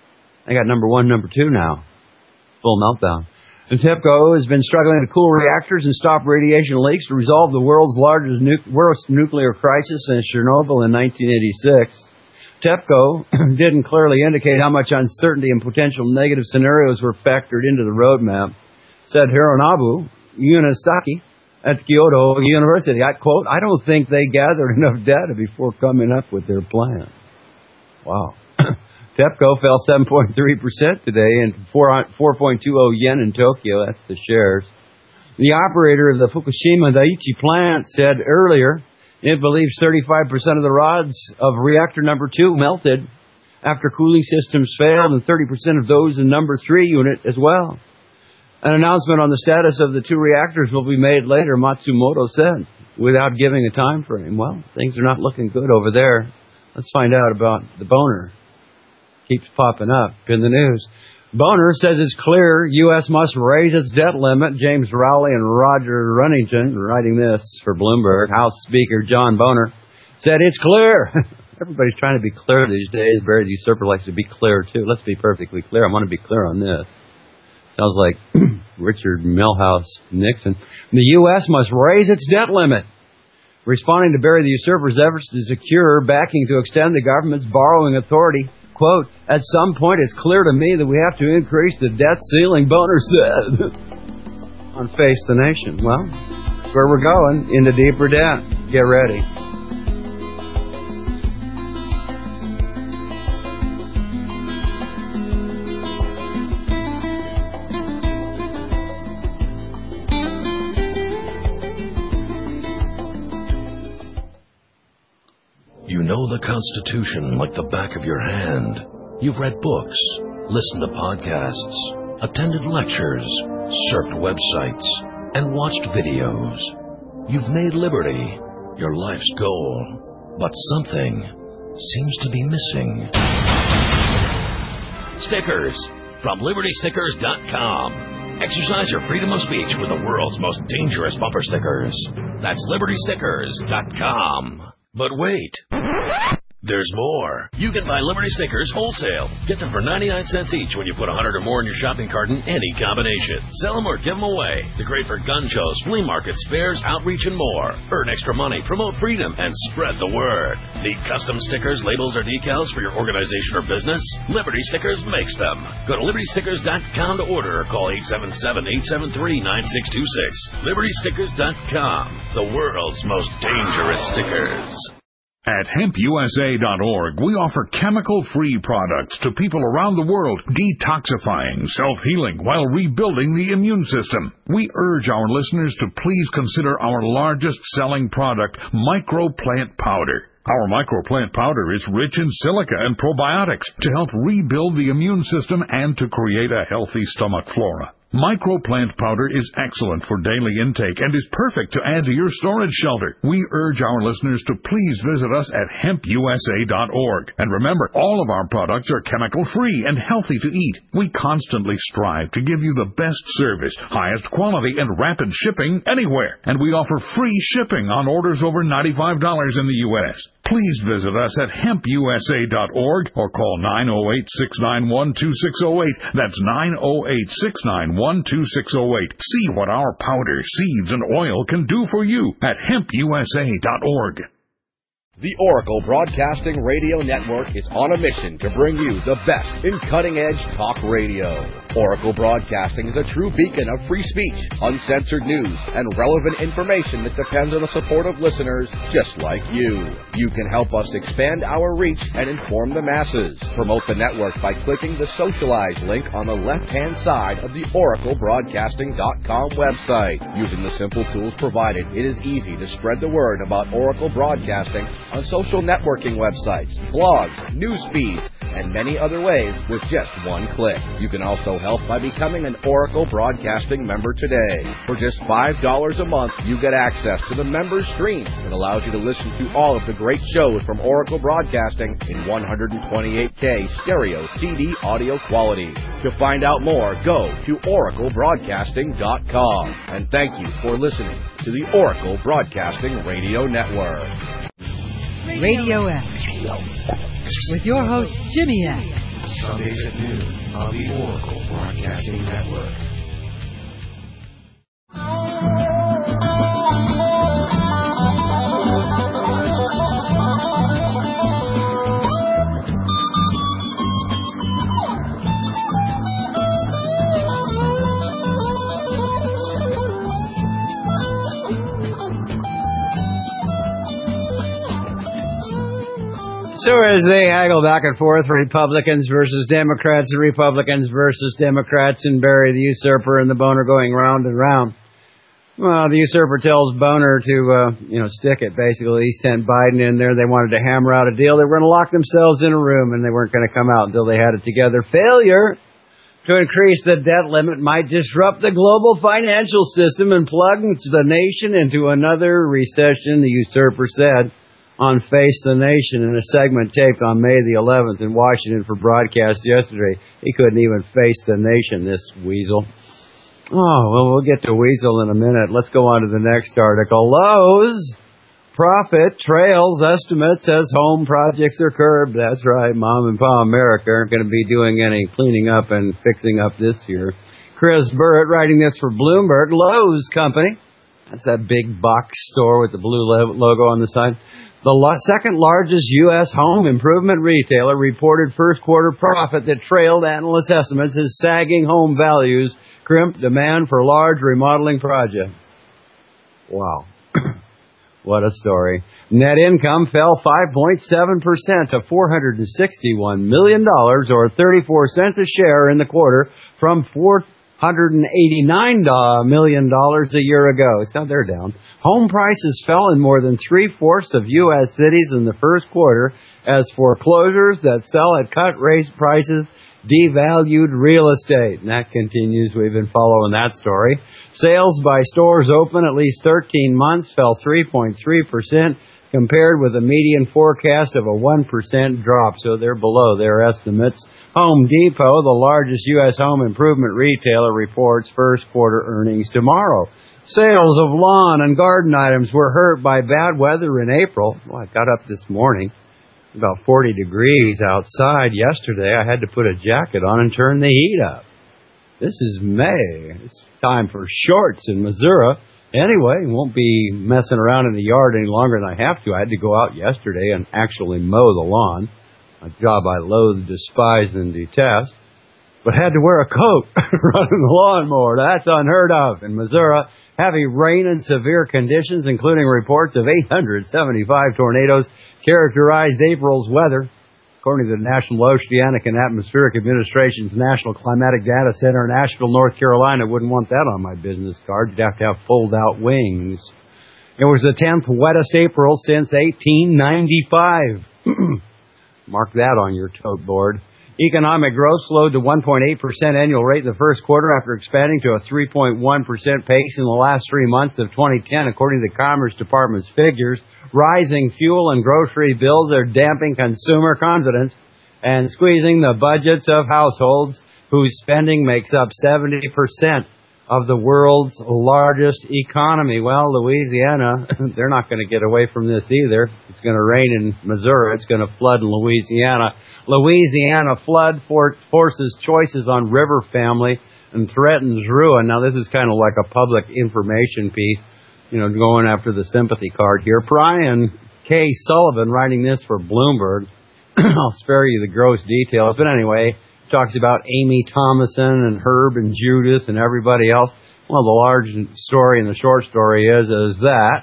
I got number one, number two now. Full meltdown. And TEPCO has been struggling to cool reactors and stop radiation leaks to resolve the world's largest nu- worst nuclear crisis since Chernobyl in nineteen eighty-six. TEPCO didn't clearly indicate how much uncertainty and potential negative scenarios were factored into the roadmap, said Hironobu Yunisaki at Kyoto University. I quote, I don't think they gathered enough data before coming up with their plan. Wow. TEPCO fell seven point three percent today and four point two zero yen in Tokyo. That's the shares. The operator of the Fukushima Daiichi plant said earlier it believes thirty-five percent of the rods of reactor number two melted after cooling systems failed, and thirty percent of those in number three unit as well. An announcement on the status of the two reactors will be made later, Matsumoto said, without giving a time frame. Well, things are not looking good over there. Let's find out about the Boner. Keeps popping up in the news. Boner says it's clear U S must raise its debt limit. James Rowley and Roger Runnington, writing this for Bloomberg, House Speaker John Boner, said it's clear. Everybody's trying to be clear these days. Barry the Usurper likes to be clear, too. Let's be perfectly clear. I want to be clear on this. Sounds like Richard Milhouse Nixon. The U S must raise its debt limit. Responding to Barry the Usurper's efforts to secure backing to extend the government's borrowing authority, quote, at some point it's clear to me that we have to increase the debt ceiling, Boner said on Face the Nation. Well, that's where we're going, into deeper debt. Get ready. You know the Constitution like the back of your hand. You've read books, listened to podcasts, attended lectures, surfed websites, and watched videos. You've made liberty your life's goal, but something seems to be missing. Stickers. from Liberty Stickers dot com. Exercise your freedom of speech with the world's most dangerous bumper stickers. That's Liberty Stickers dot com. But wait. There's more. You can buy Liberty Stickers wholesale. Get them for ninety-nine cents each when you put one hundred or more in your shopping cart in any combination. Sell them or give them away. They're great for gun shows, flea markets, fairs, outreach, and more. Earn extra money, promote freedom, and spread the word. Need custom stickers, labels, or decals for your organization or business? Liberty Stickers makes them. Go to Liberty Stickers dot com to order or call eight seven seven, eight seven three, nine six two six. Liberty Stickers dot com. The world's most dangerous stickers. At hemp U S A dot org, we offer chemical-free products to people around the world, detoxifying, self-healing, while rebuilding the immune system. We urge our listeners to please consider our largest-selling product, Microplant Powder. Our Microplant Powder is rich in silica and probiotics to help rebuild the immune system and to create a healthy stomach flora. Microplant Powder is excellent for daily intake and is perfect to add to your storage shelter. We urge our listeners to please visit us at hemp U S A dot org. And remember, all of our products are chemical-free and healthy to eat. We constantly strive to give you the best service, highest quality, and rapid shipping anywhere. And we offer free shipping on orders over ninety-five dollars in the U S Please visit us at hemp U S A dot org or call nine oh eight, six nine one, two six oh eight. That's nine oh eight, six nine one, two six oh eight. See what our powder, seeds, and oil can do for you at hemp U S A dot org. The Oracle Broadcasting Radio Network is on a mission to bring you the best in cutting-edge talk radio. Oracle Broadcasting is a true beacon of free speech, uncensored news, and relevant information that depends on the support of listeners just like you. You can help us expand our reach and inform the masses. Promote the network by clicking the Socialize link on the left-hand side of the Oracle Broadcasting dot com website. Using the simple tools provided, it is easy to spread the word about Oracle Broadcasting on social networking websites, blogs, news feeds, and many other ways with just one click. You can also help by becoming an Oracle Broadcasting member today. For just five dollars a month, you get access to the members stream. It allows you to listen to all of the great shows from Oracle Broadcasting in one twenty-eight K stereo C D audio quality. To find out more, go to Oracle Broadcasting dot com. And thank you for listening to the Oracle Broadcasting Radio Network. Radio X, with your host, Jimmy X. Sundays at noon on the Oracle Broadcasting Network. So as they haggle back and forth, Republicans versus Democrats, and Republicans versus Democrats, and Barry the usurper and the Boner going round and round. Well, the usurper tells Boner to, uh, you know, stick it, basically. He sent Biden in there. They wanted to hammer out a deal. They were going to lock themselves in a room, and they weren't going to come out until they had it together. Failure to increase the debt limit might disrupt the global financial system and plunge the nation into another recession, the usurper said on Face the Nation in a segment taped on May the eleventh in Washington for broadcast yesterday. He couldn't even face the nation, this weasel. Oh, well, we'll get to weasel in a minute. Let's go on to the next article. Lowe's profit trails estimates as home projects are curbed. That's right, Mom and Pa America aren't going to be doing any cleaning up and fixing up this year. Chris Burrett writing this for Bloomberg. Lowe's Company, that's that big box store with the blue logo on the side. The second largest U S home improvement retailer reported first quarter profit that trailed analyst estimates as sagging home values crimped demand for large remodeling projects. Wow. What a story. Net income fell five point seven percent to four hundred sixty-one million dollars or thirty-four cents a share in the quarter from four hundred eighty-nine million dollars a year ago. So they're down. Home prices fell in more than three-fourths of U S cities in the first quarter as foreclosures that sell at cut-rate prices devalued real estate. And that continues. We've been following that story. Sales by stores open at least thirteen months fell three point three percent compared with a median forecast of a one percent drop, so they're below their estimates. Home Depot, the largest U S home improvement retailer, reports first quarter earnings tomorrow. Sales of lawn and garden items were hurt by bad weather in April. Well, I got up this morning, about forty degrees outside yesterday. I had to put a jacket on and turn the heat up. This is May. It's time for shorts in Missouri. Anyway, won't be messing around in the yard any longer than I have to. I had to go out yesterday and actually mow the lawn, a job I loathe, despise, and detest, but had to wear a coat running the lawnmower. That's unheard of in Missouri. Heavy rain and severe conditions, including reports of eight hundred seventy-five tornadoes, characterized April's weather. According to the National Oceanic and Atmospheric Administration's National Climatic Data Center in Asheville, North Carolina, wouldn't want that on my business card. You'd have to have fold-out wings. It was the tenth wettest April since eighteen ninety-five. Mark that on your tote board. Economic growth slowed to one point eight percent annual rate in the first quarter after expanding to a three point one percent pace in the last three months of twenty ten, according to the Commerce Department's figures. Rising fuel and grocery bills are damping consumer confidence and squeezing the budgets of households whose spending makes up seventy percent of the world's largest economy. Well, Louisiana, they're not going to get away from this either. It's going to rain in Missouri. It's going to flood in Louisiana. Louisiana flood for- forces choices on river family and threatens ruin. Now, this is kind of like a public information piece, you know, going after the sympathy card here. Brian K. Sullivan, writing this for Bloomberg. I'll spare you the gross details. But anyway, talks about Amy Thomason and Herb and Judith and everybody else. Well, the large story and the short story is, is that...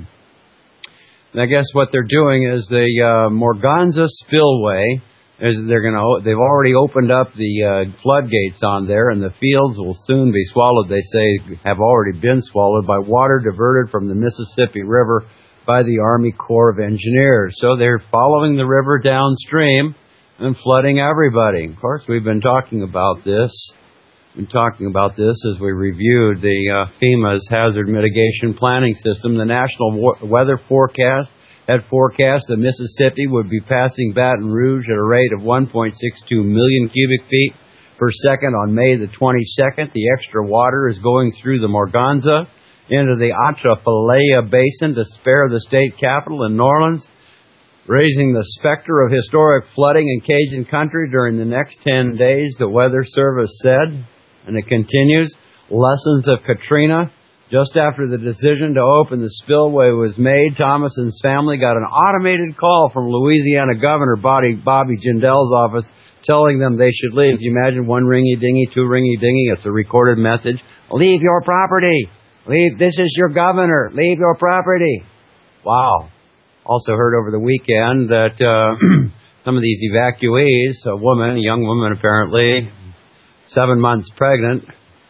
I guess what they're doing is the uh, Morganza Spillway... Is they're going to, they've already opened up the uh, floodgates on there, and the fields will soon be swallowed. They say have already been swallowed by water diverted from the Mississippi River by the Army Corps of Engineers. So they're following the river downstream and flooding everybody. Of course, we've been talking about this. Been talking about this as we reviewed the uh, FEMA's hazard mitigation planning system. The National Wa- Weather Forecast had forecast that Mississippi would be passing Baton Rouge at a rate of one point six two million cubic feet per second on May the twenty-second. The extra water is going through the Morganza into the Atchafalaya Basin to spare the state capital in New Orleans, raising the specter of historic flooding in Cajun country during the next ten days, the Weather Service said. And it continues, lessons of Katrina. Just after the decision to open the spillway was made, Thomason's family got an automated call from Louisiana Governor Bobby, Bobby Jindal's office telling them they should leave. Can you imagine one ringy-dingy, two ringy-dingy? It's a recorded message. Leave your property. Leave. This is your governor. Leave your property. Wow. Also heard over the weekend that uh, some of these evacuees, a woman, a young woman apparently, seven months pregnant,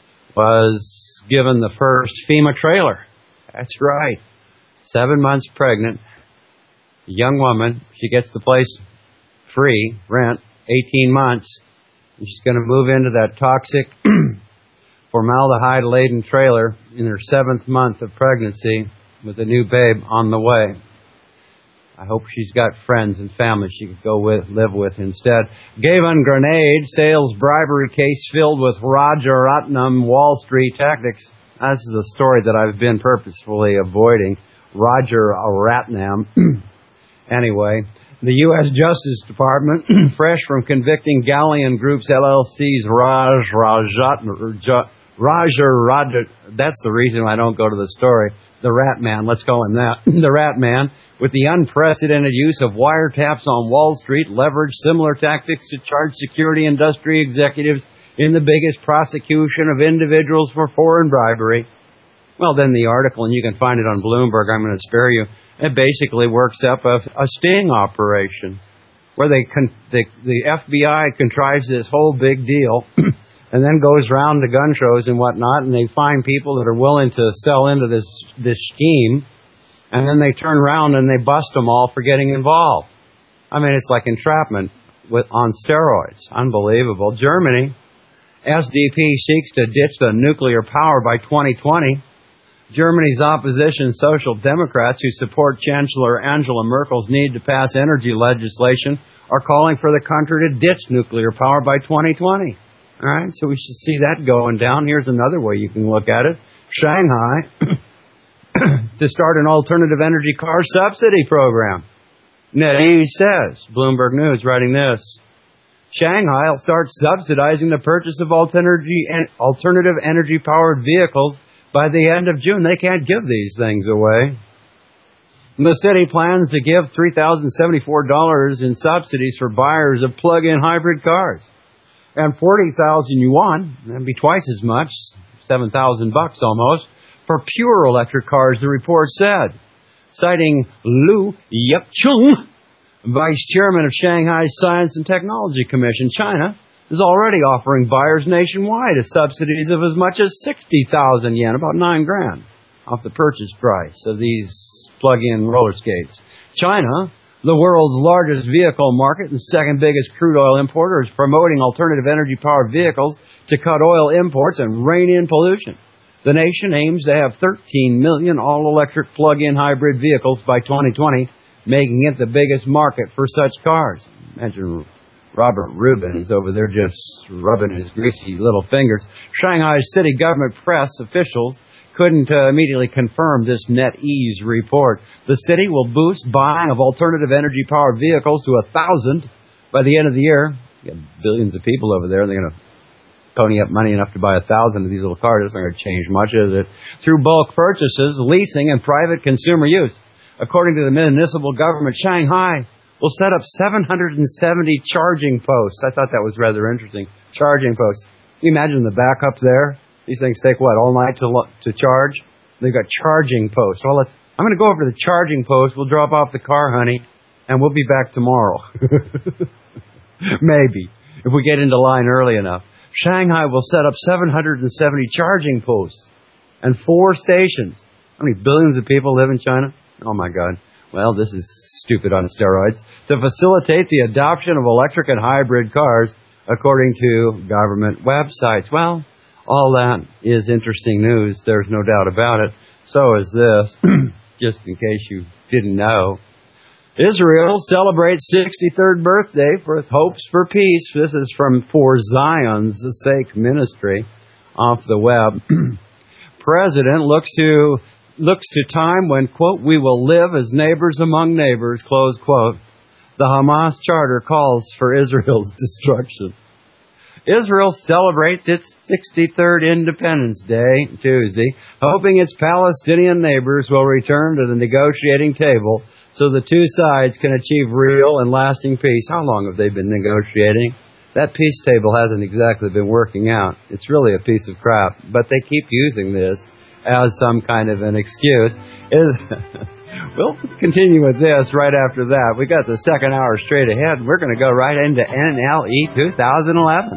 was given the first FEMA trailer. That's right. Seven months pregnant, a young woman. She gets the place free, rent, eighteen months. And she's going to move into that toxic, formaldehyde-laden trailer in her seventh month of pregnancy with a new babe on the way. I hope she's got friends and family she could go with, live with instead. Gavin Grenade, sales bribery case filled with Rajaratnam Wall Street tactics. This is a story that I've been purposefully avoiding. Rajaratnam. Anyway, the U S Justice Department, fresh from convicting Galleon Group's L L C's Raj Rajat, Raja Raja, that's the reason I don't go to the story. The Rat Man, let's call him that. The Rat Man, with the unprecedented use of wiretaps on Wall Street, leveraged similar tactics to charge security industry executives in the biggest prosecution of individuals for foreign bribery. Well, then the article, and you can find it on Bloomberg, I'm going to spare you, it basically works up a, a sting operation where they, con- the, the F B I contrives this whole big deal and then goes around to gun shows and whatnot, and they find people that are willing to sell into this this scheme, and then they turn around and they bust them all for getting involved. I mean, it's like entrapment with on steroids. Unbelievable. Germany, S D P seeks to ditch the nuclear power by twenty twenty. Germany's opposition Social Democrats, who support Chancellor Angela Merkel's need to pass energy legislation, are calling for the country to ditch nuclear power by twenty twenty. All right, so we should see that going down. Here's another way you can look at it. Shanghai to start an alternative energy car subsidy program. NetEase says, Bloomberg News writing this, Shanghai will start subsidizing the purchase of alternative energy-powered vehicles by the end of June. They can't give these things away. The city plans to give three thousand seventy-four dollars in subsidies for buyers of plug-in hybrid cars. And forty thousand yuan, that'd be twice as much, seven thousand bucks almost, for pure electric cars, the report said. Citing Liu Yepchung, vice chairman of Shanghai's Science and Technology Commission, China is already offering buyers nationwide a subsidies of as much as sixty thousand yen, about nine grand, off the purchase price of these plug-in roller skates. China, the world's largest vehicle market and second biggest crude oil importer, is promoting alternative energy-powered vehicles to cut oil imports and rein in pollution. The nation aims to have thirteen million all-electric plug-in hybrid vehicles by twenty twenty, making it the biggest market for such cars. Imagine Robert Rubin is over there just rubbing his greasy little fingers. Shanghai's city government press officials couldn't uh, immediately confirm this NetEase report. The city will boost buying of alternative energy-powered vehicles to a thousand by the end of the year. You got billions of people over there, and they're going to pony up money enough to buy a thousand of these little cars. It's not going to change much, is it? Through bulk purchases, leasing, and private consumer use. According to the municipal government, Shanghai will set up seven hundred seventy charging posts. I thought that was rather interesting. Charging posts. Can you imagine the backup there? These things take, what, all night to to charge? They've got charging posts. Well, let's, I'm going to go over to the charging post. We'll drop off the car, honey, and we'll be back tomorrow. Maybe, if we get into line early enough. Shanghai will set up seven hundred seventy charging posts and four stations. How many billions of people live in China? Oh, my God. Well, this is stupid on steroids. To facilitate the adoption of electric and hybrid cars, according to government websites. Well, all that is interesting news. There's no doubt about it. So is this, just in case you didn't know. Israel celebrates sixty-third birthday with hopes for peace. This is from For Zion's Sake Ministry off the web. President looks to looks to time when, quote, we will live as neighbors among neighbors, close quote. The Hamas charter calls for Israel's destruction. Israel celebrates its sixty-third Independence Day, Tuesday, hoping its Palestinian neighbors will return to the negotiating table so the two sides can achieve real and lasting peace. How long have they been negotiating? That peace table hasn't exactly been working out. It's really a piece of crap, but they keep using this as some kind of an excuse. We'll continue with this right after that. We got the second hour straight ahead. We're going to go right into N L E twenty eleven.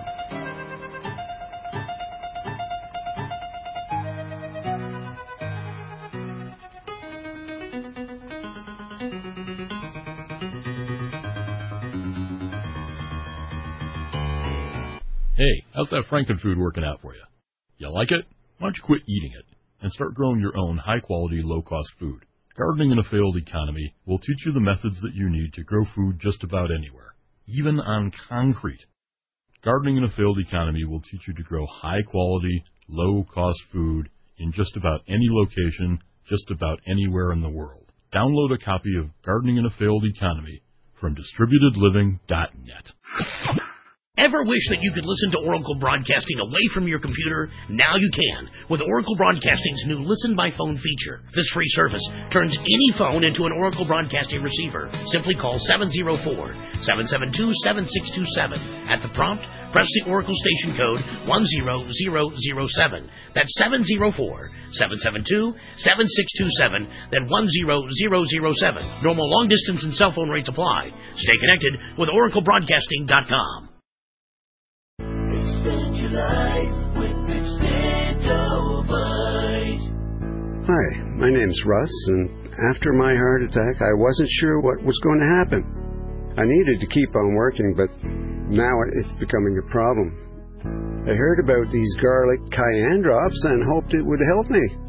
Hey, how's that Frankenfood working out for you? You like it? Why don't you quit eating it and start growing your own high-quality, low-cost food? Gardening in a Failed Economy will teach you the methods that you need to grow food just about anywhere, even on concrete. Gardening in a Failed Economy will teach you to grow high-quality, low-cost food in just about any location, just about anywhere in the world. Download a copy of Gardening in a Failed Economy from distributed living dot net. Ever wish that you could listen to Oracle Broadcasting away from your computer? Now you can, with Oracle Broadcasting's new Listen by Phone feature. This free service turns any phone into an Oracle Broadcasting receiver. Simply call seven oh four, seven seven two, seven six two seven. At the prompt, press the Oracle station code one zero zero zero seven. That's seven oh four, seven seven two, seven six two seven. Then one zero zero zero seven. Normal long distance and cell phone rates apply. Stay connected with Oracle Broadcasting dot com. Extend your life with Extendovite. Hi, my name's Russ, and after my heart attack, I wasn't sure what was going to happen. I needed to keep on working, but now it's becoming a problem. I heard about these garlic cayenne drops and hoped it would help me.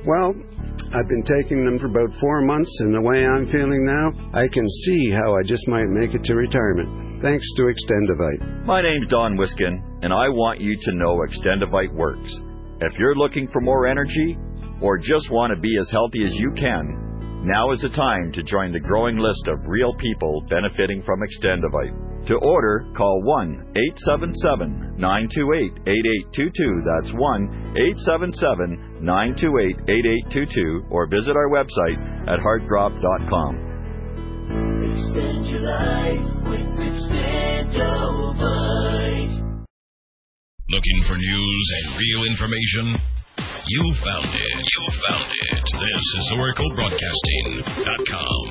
Well, I've been taking them for about four months, and the way I'm feeling now, I can see how I just might make it to retirement, thanks to Extendivite. My name's Don Wiskin, and I want you to know Extendivite works. If you're looking for more energy, or just want to be as healthy as you can, now is the time to join the growing list of real people benefiting from Extendivite. To order, call one eight seven seven, nine two eight, eight eight two two. That's one eight seven seven, nine two eight, eight eight two two, or visit our website at heartdrop dot com. Extend your life with Extendivite. Looking for news and real information? You found it. You found it. This is Oracle Broadcasting dot com.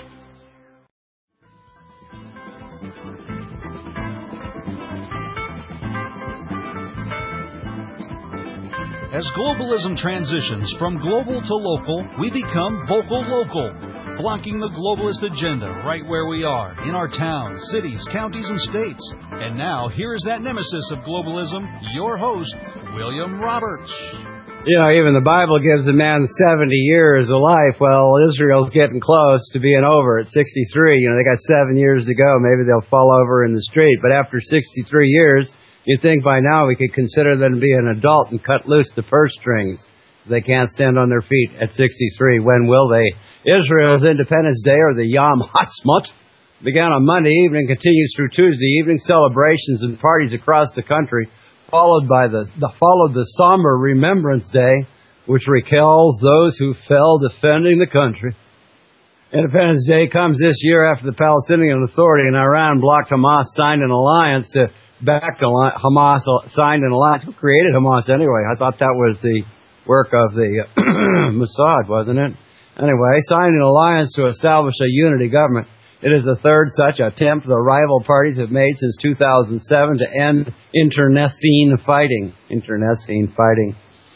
As globalism transitions from global to local, we become vocal local, blocking the globalist agenda right where we are, in our towns, cities, counties, and states. And now, here is that nemesis of globalism, your host, William Roberts. You know, even the Bible gives a man seventy years of life. Well, Israel's getting close to being over at sixty-three. You know, they got seven years to go. Maybe they'll fall over in the street. But after sixty-three years, you'd think by now we could consider them to be an adult and cut loose the purse strings. They can't stand on their feet at sixty-three. When will they? Israel's Independence Day, or the Yom Ha'atzmaut, began on Monday evening, continues through Tuesday evening. Celebrations and parties across the country, followed by the, the followed the somber Remembrance Day, which recalls those who fell defending the country. Independence Day comes this year after the Palestinian Authority in Iran blocked Hamas, signed an alliance to back Hamas, signed an alliance. Who created Hamas anyway? I thought that was the work of the Mossad, wasn't it? Anyway, signed an alliance to establish a unity government. It is the third such attempt the rival parties have made since two thousand seven to end internecine fighting. Internecine fighting.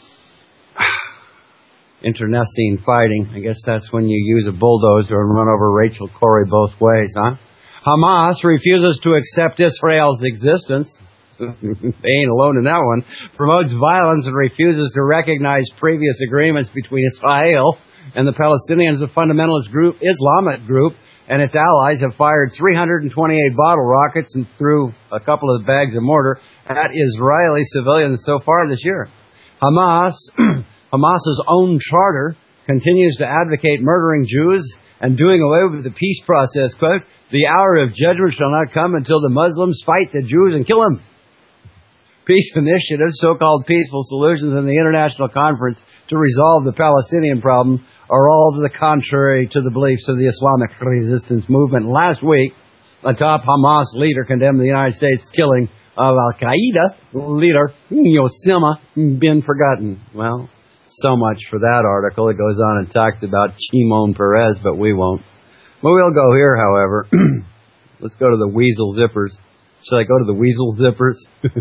Internecine fighting. I guess that's when you use a bulldozer and run over Rachel Corrie both ways, huh? Hamas refuses to accept Israel's existence. They ain't alone in that one. Promotes violence and refuses to recognize previous agreements between Israel and the Palestinians. A fundamentalist group, Islamic group, and its allies have fired three hundred twenty-eight bottle rockets and threw a couple of bags of mortar at Israeli civilians so far this year. Hamas, Hamas's own charter, continues to advocate murdering Jews and doing away with the peace process. Quote, the hour of judgment shall not come until the Muslims fight the Jews and kill them. Peace initiatives, so-called peaceful solutions in the international conference to resolve the Palestinian problem are all to the contrary to the beliefs of the Islamic resistance movement. Last week, a top Hamas leader condemned the United States' killing of Al-Qaeda leader Osama bin Forgotten. Well, so much for that article. It goes on and talks about Shimon Peres, but we won't. But we'll go here, however. Let's go to the Weasel Zippers. Should I go to the Weasel Zippers?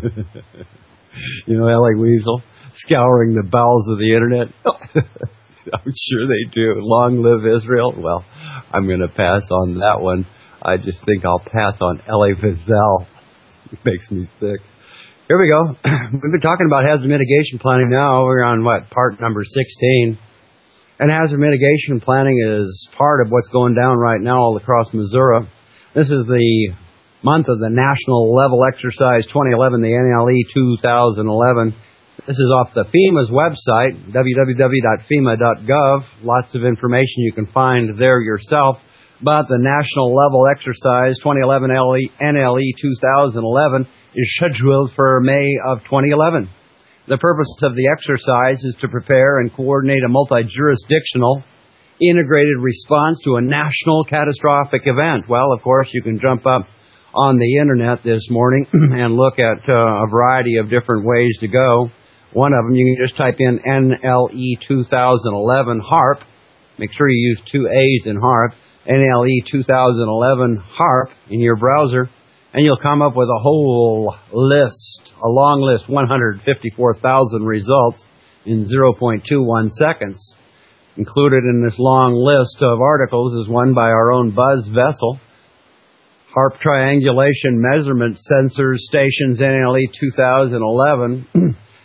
You know, L A Weasel, scouring the bowels of the internet. I'm sure they do. Long live Israel. Well, I'm going to pass on that one. I just think I'll pass on Elie Wiesel. It makes me sick. Here we go. We've been talking about hazard mitigation planning now. We're on, what, part number sixteen. And hazard mitigation planning is part of what's going down right now all across Missouri. This is the month of the National Level Exercise twenty eleven, the N L E two thousand eleven. This is off the FEMA's website, w w w dot fema dot gov. Lots of information you can find there yourself about the National Level Exercise twenty eleven N L E two thousand eleven is scheduled for May of twenty eleven. The purpose of the exercise is to prepare and coordinate a multi-jurisdictional integrated response to a national catastrophic event. Well, of course, you can jump up on the internet this morning and look at uh, a variety of different ways to go. One of them, you can just type in N L E two thousand eleven HARP. Make sure you use two A's in HARP. N L E two thousand eleven HARP in your browser, and you'll come up with a whole list, a long list, one hundred fifty-four thousand results in zero point two one seconds. Included in this long list of articles is one by our own Buzz Vessel. HARP Triangulation Measurement Sensors Stations N L E two thousand eleven.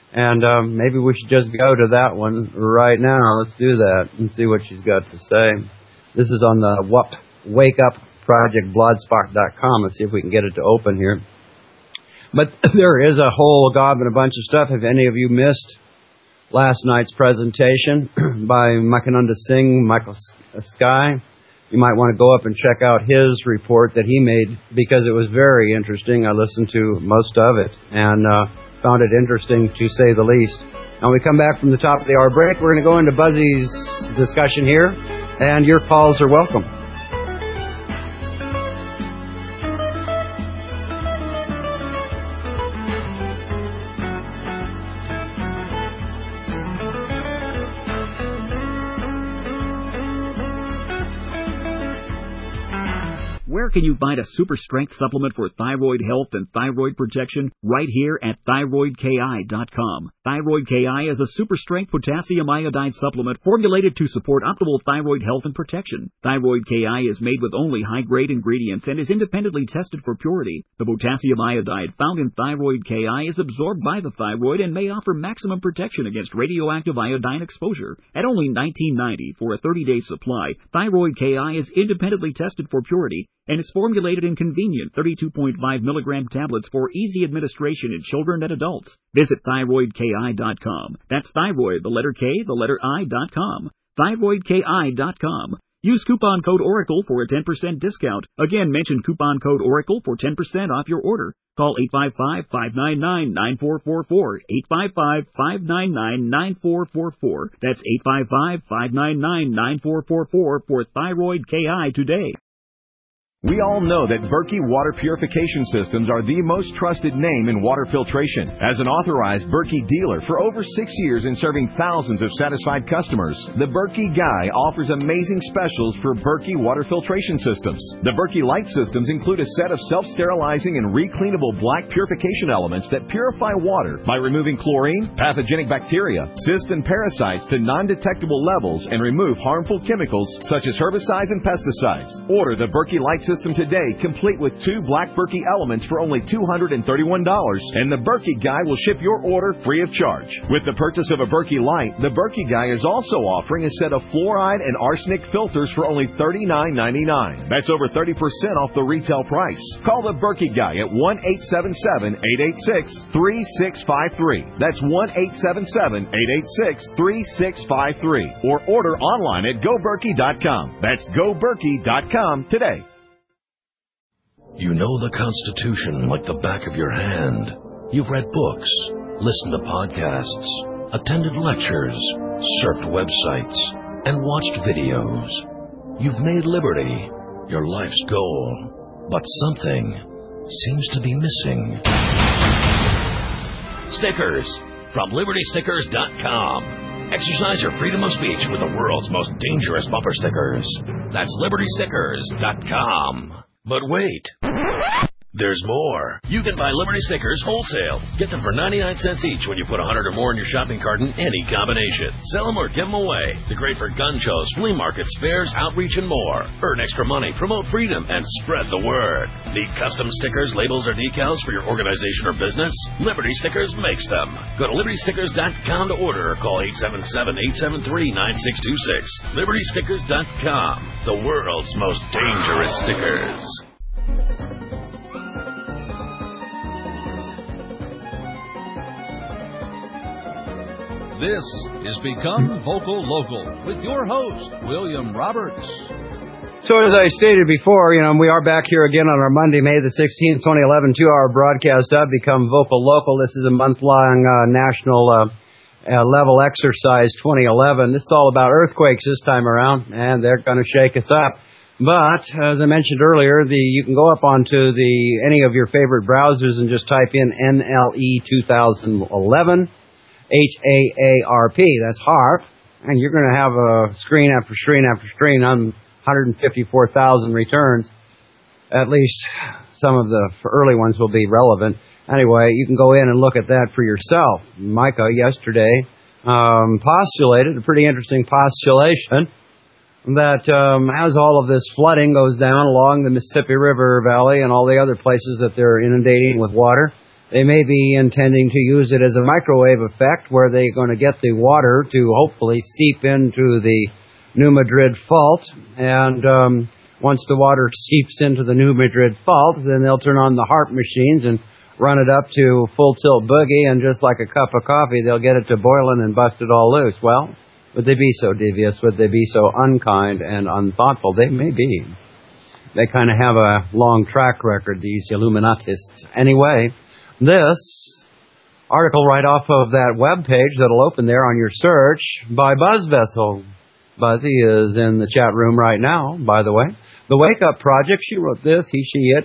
And um, maybe we should just go to that one right now. Let's do that and see what she's got to say. This is on the Wake Up Project blogspot dot com. Let's see if we can get it to open here. But there is a whole gob and a bunch of stuff. Have any of you missed last night's presentation by Makananda Singh, Michael Sky? You might want to go up and check out his report that he made because it was very interesting. I listened to most of it and uh, found it interesting to say the least. Now we come back from the top of the hour break. We're going to go into Buzzy's discussion here, and your calls are welcome. Where can you find a super strength supplement for thyroid health and thyroid protection? Right here at thyroid K I dot com. Thyroid K I is a super strength potassium iodide supplement formulated to support optimal thyroid health and protection. Thyroid K I is made with only high-grade ingredients and is independently tested for purity. The potassium iodide found in Thyroid K I is absorbed by the thyroid and may offer maximum protection against radioactive iodine exposure. At only nineteen ninety dollars for a thirty-day supply, Thyroid K I is independently tested for purity and is formulated in convenient thirty-two point five milligram tablets for easy administration in children and adults. Visit thyroid K I dot com. That's thyroid, the letter K, the letter I dot com. thyroid K I dot com. Use coupon code Oracle for a ten percent discount. Again, mention coupon code Oracle for ten percent off your order. Call eight five five, five nine nine, nine four four four, eight five five, five nine nine, nine four four four. That's eight five five, five nine nine, nine four four four for Thyroid K I today. We all know that Berkey Water Purification Systems are the most trusted name in water filtration. As an authorized Berkey dealer for over six years and serving thousands of satisfied customers, the Berkey Guy offers amazing specials for Berkey Water Filtration Systems. The Berkey Light Systems include a set of self-sterilizing and recleanable black purification elements that purify water by removing chlorine, pathogenic bacteria, cysts, and parasites to non-detectable levels and remove harmful chemicals such as herbicides and pesticides. Order the Berkey Light System today, complete with two black Berkey elements for only two hundred thirty-one dollars, and the Berkey Guy will ship your order free of charge. With the purchase of a Berkey Light, the Berkey Guy is also offering a set of fluoride and arsenic filters for only thirty-nine ninety-nine. That's over thirty percent off the retail price. Call the Berkey Guy at one eight seven seven, eight eight six, three six five three. That's one eight seven seven, eight eight six, three six five three. Or order online at go berkey dot com. That's go berkey dot com today. You know the Constitution like the back of your hand. You've read books, listened to podcasts, attended lectures, surfed websites, and watched videos. You've made liberty your life's goal, but something seems to be missing. Stickers from liberty stickers dot com. Exercise your freedom of speech with the world's most dangerous bumper stickers. That's liberty stickers dot com. But wait, there's more. You can buy Liberty stickers wholesale. Get them for ninety-nine cents each when you put one hundred or more in your shopping cart in any combination. Sell them or give them away. They're great for gun shows, flea markets, fairs, outreach, and more. Earn extra money, promote freedom, and spread the word. Need custom stickers, labels, or decals for your organization or business? Liberty Stickers makes them. Go to liberty stickers dot com to order or call eight seven seven, eight seven three, nine six two six. liberty stickers dot com, the world's most dangerous stickers. This is Become Vocal Local with your host, William Roberts. So as I stated before, you know, we are back here again on our Monday, May the sixteenth, twenty eleven, two-hour broadcast of Become Vocal Local. This is a month-long uh, national uh, uh, level exercise twenty eleven. This is all about earthquakes this time around, and they're going to shake us up. But, as I mentioned earlier, the you can go up onto the any of your favorite browsers and just type in N L E twenty eleven. H A A R P, that's HAARP, and you're going to have a screen after screen after screen on one hundred fifty-four thousand returns. At least some of the early ones will be relevant. Anyway, you can go in and look at that for yourself. Micah yesterday um, postulated a pretty interesting postulation that um, as all of this flooding goes down along the Mississippi River Valley and all the other places that they're inundating with water, They may be intending to use it as a microwave effect where they're going to get the water to hopefully seep into the New Madrid fault. And um, once the water seeps into the New Madrid fault, then they'll turn on the HAARP machines and run it up to full tilt boogie, and just like a cup of coffee, they'll get it to boiling and bust it all loose. Well, would they be so devious? Would they be so unkind and unthoughtful? They may be. They kind of have a long track record, these Illuminatists. Anyway, this article right off of that web page that'll open there on your search by BuzzVessel. Buzzy is in the chat room right now, by the way. The Wake Up Project, she wrote this, he, she, it.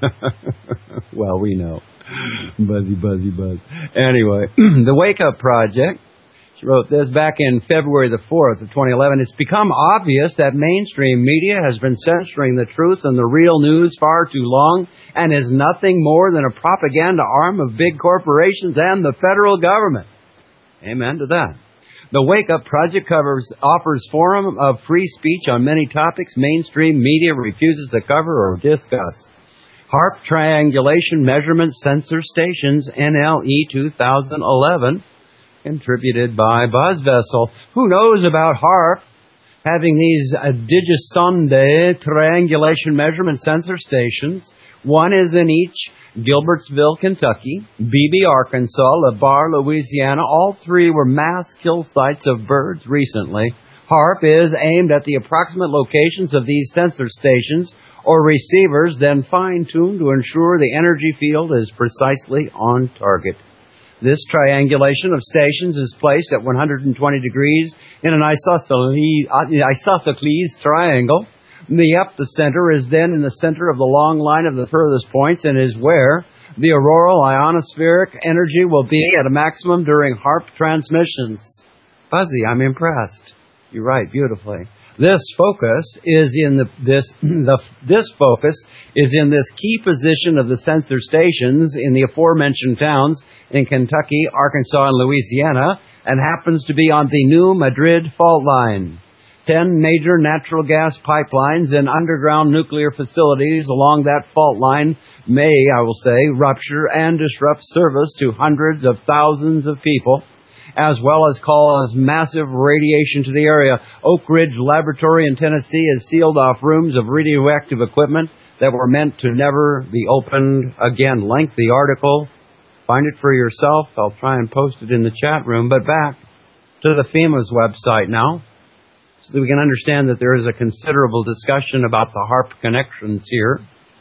Well, we know. Buzzy, buzzy, buzz. Anyway, the Wake Up Project, she wrote this back in February the fourth of twenty eleven. It's become obvious that mainstream media has been censoring the truth and the real news far too long and is nothing more than a propaganda arm of big corporations and the federal government. Amen to that. The Wake Up Project covers, offers forum of free speech on many topics mainstream media refuses to cover or discuss. HAARP Triangulation Measurement Sensor Stations, N L E two thousand eleven, contributed by BuzzVessel. Who knows about HAARP having these uh, Digisonde Triangulation Measurement Sensor Stations? One is in each Gilbertsville, Kentucky, Beebe, Arkansas, LaBarre, Louisiana. All three were mass kill sites of birds recently. HAARP is aimed at the approximate locations of these sensor stations or receivers, then fine-tuned to ensure the energy field is precisely on target. This triangulation of stations is placed at one hundred twenty degrees in an isosceles, isosceles triangle. The epicenter is then in the center of the long line of the furthest points and is where the auroral ionospheric energy will be at a maximum during HAARP transmissions. Buzzy, I'm impressed. You write beautifully. This focus is in the this the this focus is in this key position of the sensor stations in the aforementioned towns in Kentucky, Arkansas, and Louisiana, and happens to be on the New Madrid fault line. Ten major natural gas pipelines and underground nuclear facilities along that fault line may, I will say, rupture and disrupt service to hundreds of thousands of people, as well as cause massive radiation to the area. Oak Ridge Laboratory in Tennessee has sealed off rooms of radioactive equipment that were meant to never be opened again. Lengthy article. Find it for yourself. I'll try and post it in the chat room. But back to the FEMA's website now, so that we can understand that there is a considerable discussion about the HAARP connections here.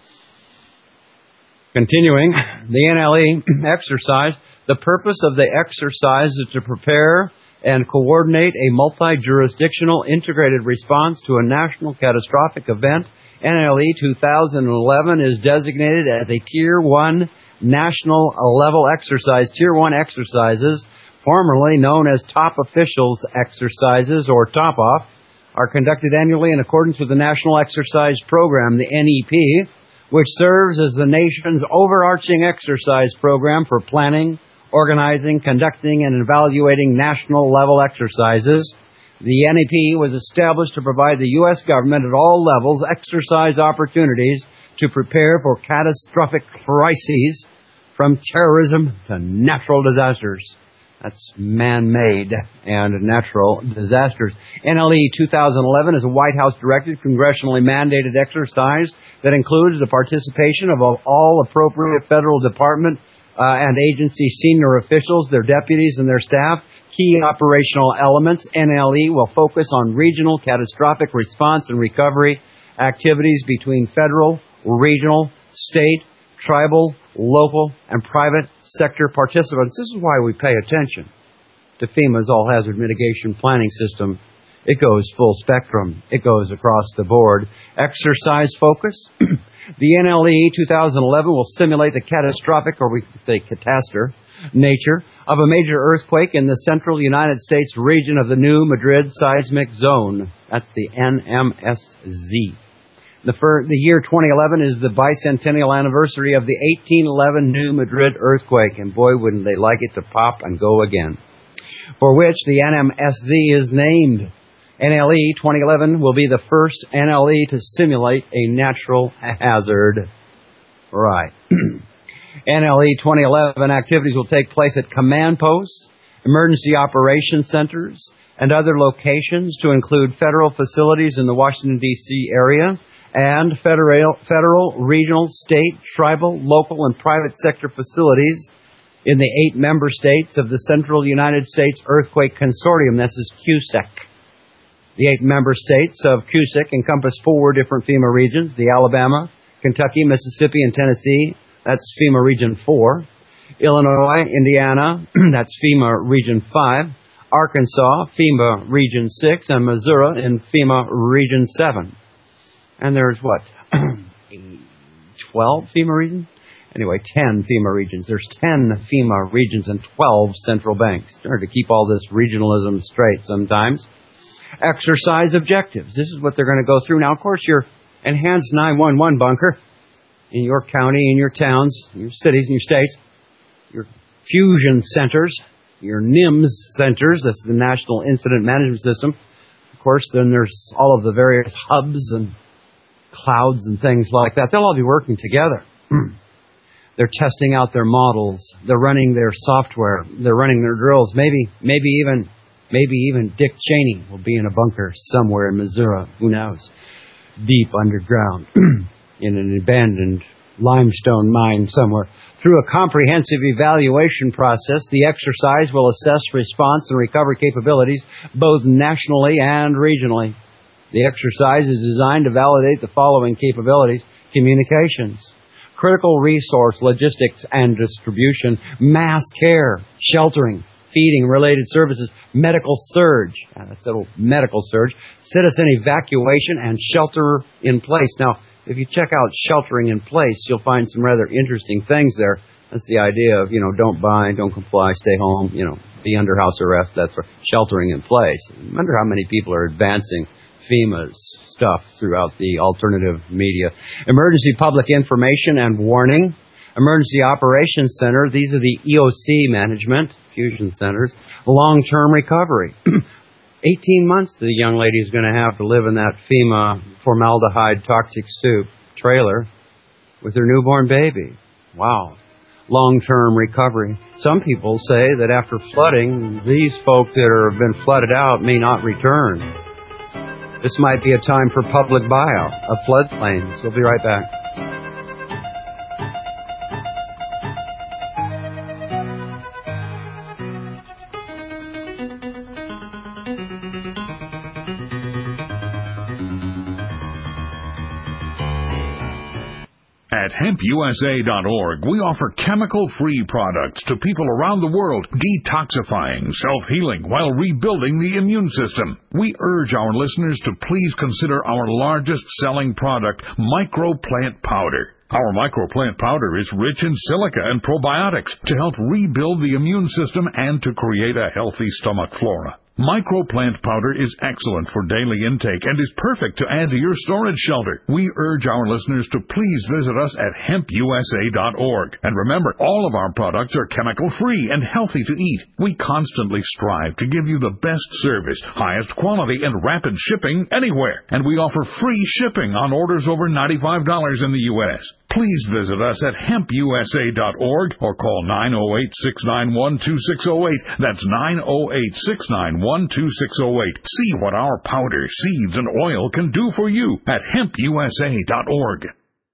Continuing, the N L E exercise. The purpose of the exercise is to prepare and coordinate a multi-jurisdictional integrated response to a national catastrophic event. N L E two thousand eleven is designated as a Tier one national level exercise. Tier one exercises, formerly known as Top Officials Exercises or Top Off, are conducted annually in accordance with the National Exercise Program, the N E P, which serves as the nation's overarching exercise program for planning, organizing, conducting, and evaluating national-level exercises. The N E P was established to provide the U S government at all levels exercise opportunities to prepare for catastrophic crises, from terrorism to natural disasters. That's man-made and natural disasters. N L E two thousand eleven is a White House-directed, congressionally mandated exercise that includes the participation of all appropriate federal department uh, and agency senior officials, their deputies, and their staff. Key operational elements. N L E will focus on regional catastrophic response and recovery activities between federal, regional, state, tribal, local, and private sector participants. This is why we pay attention to FEMA's all-hazard mitigation planning system. It goes full spectrum. It goes across the board. Exercise focus. The N L E two thousand eleven will simulate the catastrophic, or we could say catastrophe, nature of a major earthquake in the central United States region of the New Madrid seismic zone. That's the N M S Z. The, fir- the year twenty eleven is the bicentennial anniversary of the eighteen eleven New Madrid earthquake, and boy, wouldn't they like it to pop and go again, for which the N M S Z is named. N L E twenty eleven will be the first N L E to simulate a natural hazard. Right. N L E twenty eleven activities will take place at command posts, emergency operations centers, and other locations to include federal facilities in the Washington, D C area and federal, federal, regional, state, tribal, local, and private sector facilities in the eight member states of the Central United States Earthquake Consortium. This is C U S E C. The eight member states of C U S E C encompass four different FEMA regions, the Alabama, Kentucky, Mississippi, and Tennessee. That's FEMA Region four. Illinois, Indiana, that's FEMA Region five. Arkansas, FEMA Region six, and Missouri in FEMA Region seven. And there's what? twelve FEMA regions? Anyway, ten FEMA regions. There's ten FEMA regions and twelve central banks. It's hard to keep all this regionalism straight sometimes. Exercise objectives. This is what they're going to go through. Now, of course, your enhanced nine one one bunker in your county, in your towns, your cities, and your states, your fusion centers, your N I M S centers, that's the National Incident Management System. Of course, then there's all of the various hubs and clouds and things like that. They'll all be working together. They're testing out their models. They're running their software. They're running their drills. Maybe, maybe even, maybe even Dick Cheney will be in a bunker somewhere in Missouri. Who knows? Deep underground in an abandoned limestone mine somewhere. Through a comprehensive evaluation process, the exercise will assess response and recovery capabilities both nationally and regionally. The exercise is designed to validate the following capabilities: communications, critical resource logistics and distribution, mass care, sheltering, feeding, related services, medical surge, yeah, that's a little medical surge, citizen evacuation, and shelter in place. Now, if you check out sheltering in place, you'll find some rather interesting things there. That's the idea of, you know, don't buy, don't comply, stay home, you know, be under house arrest. That's for sheltering in place. I wonder how many people are advancing FEMA's stuff throughout the alternative media. Emergency public information and warning. Emergency Operations Center. These are the E O C management, fusion centers. Long-term recovery. eighteen months the young lady is going to have to live in that FEMA formaldehyde toxic soup trailer with her newborn baby. Wow. Long-term recovery. Some people say that after flooding, these folk that are, have been flooded out may not return. This might be a time for public buyout of floodplains. We'll be right back. At hemp U S A dot org, we offer chemical-free products to people around the world, detoxifying, self-healing, while rebuilding the immune system. We urge our listeners to please consider our largest-selling product, Microplant Powder. Our Microplant Powder is rich in silica and probiotics to help rebuild the immune system and to create a healthy stomach flora. Microplant Powder is excellent for daily intake and is perfect to add to your storage shelter. We urge our listeners to please visit us at hemp U S A dot org. And remember, all of our products are chemical-free and healthy to eat. We constantly strive to give you the best service, highest quality, and rapid shipping anywhere. And we offer free shipping on orders over ninety-five dollars in the U S Please visit us at hemp U S A dot org or call nine oh eight, six nine one, two six oh eight. That's nine oh eight, six nine one, two six oh eight. See what our powder, seeds, and oil can do for you at hemp U S A dot org.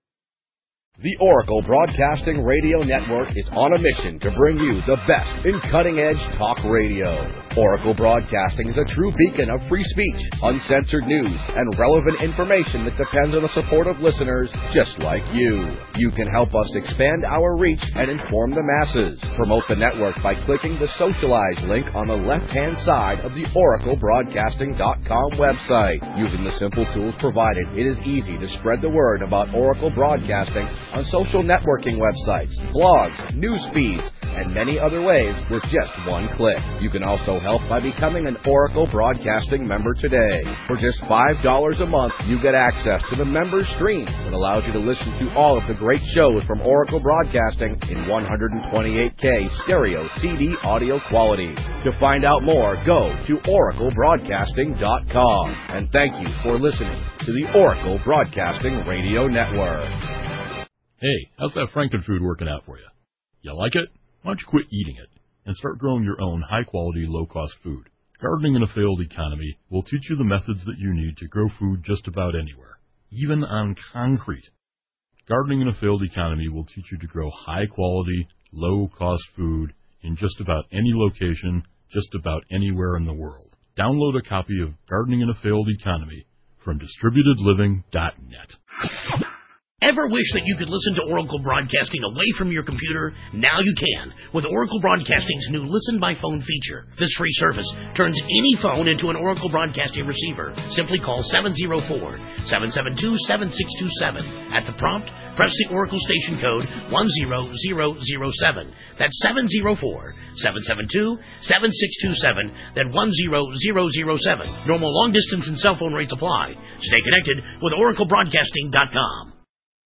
The Oracle Broadcasting Radio Network is on a mission to bring you the best in cutting-edge talk radio. Oracle Broadcasting is a true beacon of free speech, uncensored news, and relevant information that depends on the support of listeners just like you. You can help us expand our reach and inform the masses. Promote the network by clicking the Socialize link on the left-hand side of the Oracle Broadcasting dot com website. Using the simple tools provided, it is easy to spread the word about Oracle Broadcasting on social networking websites, blogs, news feeds, and many other ways with just one click. You can also help by becoming an Oracle Broadcasting member today. For just five dollars a month, you get access to the member stream that allows you to listen to all of the great shows from Oracle Broadcasting in one twenty-eight K stereo C D audio quality. To find out more, go to Oracle Broadcasting dot com. And thank you for listening to the Oracle Broadcasting Radio Network. Hey, how's that Frankenfood working out for you? You like it? Why don't you quit eating it and start growing your own high-quality, low-cost food? Gardening in a Failed Economy will teach you the methods that you need to grow food just about anywhere, even on concrete. Gardening in a Failed Economy will teach you to grow high-quality, low-cost food in just about any location, just about anywhere in the world. Download a copy of Gardening in a Failed Economy from distributed living dot net. Ever wish that you could listen to Oracle Broadcasting away from your computer? Now you can with Oracle Broadcasting's new Listen by Phone feature. This free service turns any phone into an Oracle Broadcasting receiver. Simply call seven oh four, seven seven two, seven six two seven. At the prompt, press the Oracle station code one zero zero zero seven. That's seven oh four, seven seven two, seven six two seven. Then one zero zero zero seven. Normal long distance and cell phone rates apply. Stay connected with Oracle Broadcasting dot com.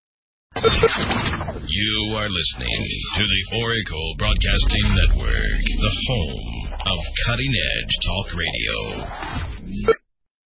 You are listening to the Oracle Broadcasting Network, the home of cutting-edge talk radio.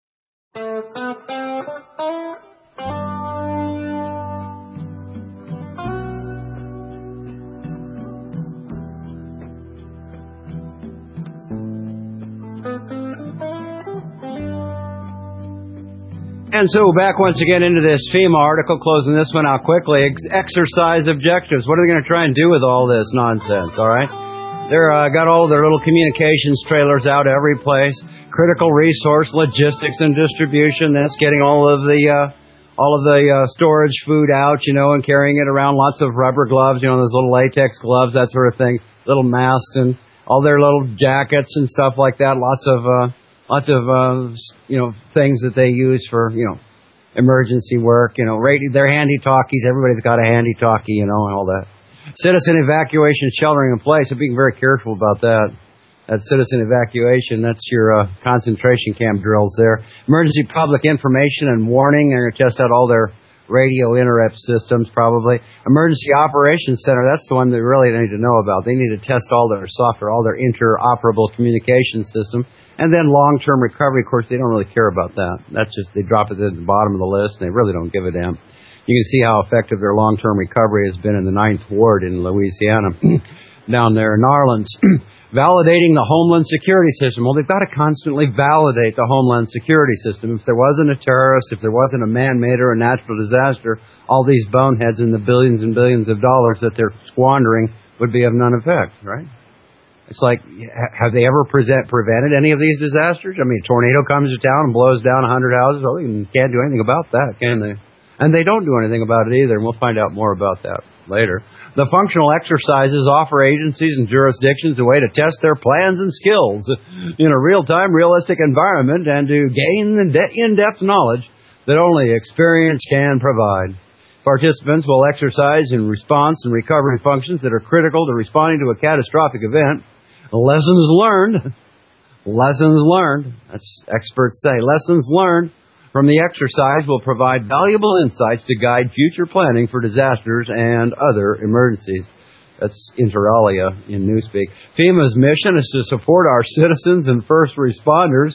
And so back once again into this FEMA article, closing this one out quickly. Ex- exercise objectives. What are they going to try and do with all this nonsense, all right? They're uh, got all their little communications trailers out every place. Critical resource, logistics and distribution. That's getting all of the uh, all of the uh, storage food out, you know, and carrying it around. Lots of rubber gloves, you know, those little latex gloves, that sort of thing. Little masks and all their little jackets and stuff like that. Lots of... Uh, Lots of, uh, you know, things that they use for, you know, emergency work, you know, radio, they're handy-talkies. Everybody's got a handy-talkie, you know, and all that. Citizen evacuation, sheltering in place. I'm being very careful about that. That citizen evacuation, that's your uh, concentration camp drills there. Emergency public information and warning. They're going to test out all their radio interrupt systems, probably. Emergency operations center, that's the one they really need to know about. They need to test all their software, all their interoperable communication system. And then long-term recovery, of course, they don't really care about that. That's just, they drop it at the bottom of the list, and they really don't give a damn. You can see how effective their long-term recovery has been in the Ninth Ward in Louisiana, down there in Orleans. Validating the Homeland Security System. Well, they've got to constantly validate the Homeland Security System. If there wasn't a terrorist, if there wasn't a man-made or a natural disaster, all these boneheads and the billions and billions of dollars that they're squandering would be of none effect, right? It's like, have they ever present, prevented any of these disasters? I mean, a tornado comes to town and blows down a hundred houses. Well, you can't do anything about that, can they? And they don't do anything about it either, and we'll find out more about that later. The functional exercises offer agencies and jurisdictions a way to test their plans and skills in a real-time, realistic environment and to gain in-depth knowledge that only experience can provide. Participants will exercise in response and recovery functions that are critical to responding to a catastrophic event. Lessons learned, lessons learned, that's experts say, lessons learned from the exercise will provide valuable insights to guide future planning for disasters and other emergencies. That's inter alia in Newspeak. FEMA's mission is to support our citizens and first responders.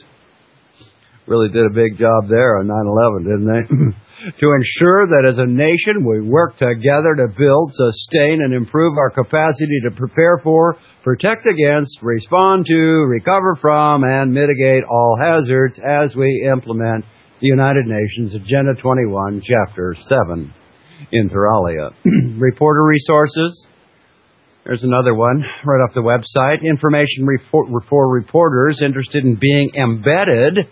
Really did a big job there on nine eleven, didn't they? To ensure that as a nation we work together to build, sustain, and improve our capacity to prepare for, protect against, respond to, recover from, and mitigate all hazards as we implement the United Nations Agenda twenty-one, Chapter seven, inter alia. Reporter resources. There's another one right off the website. Information for reporters interested in being embedded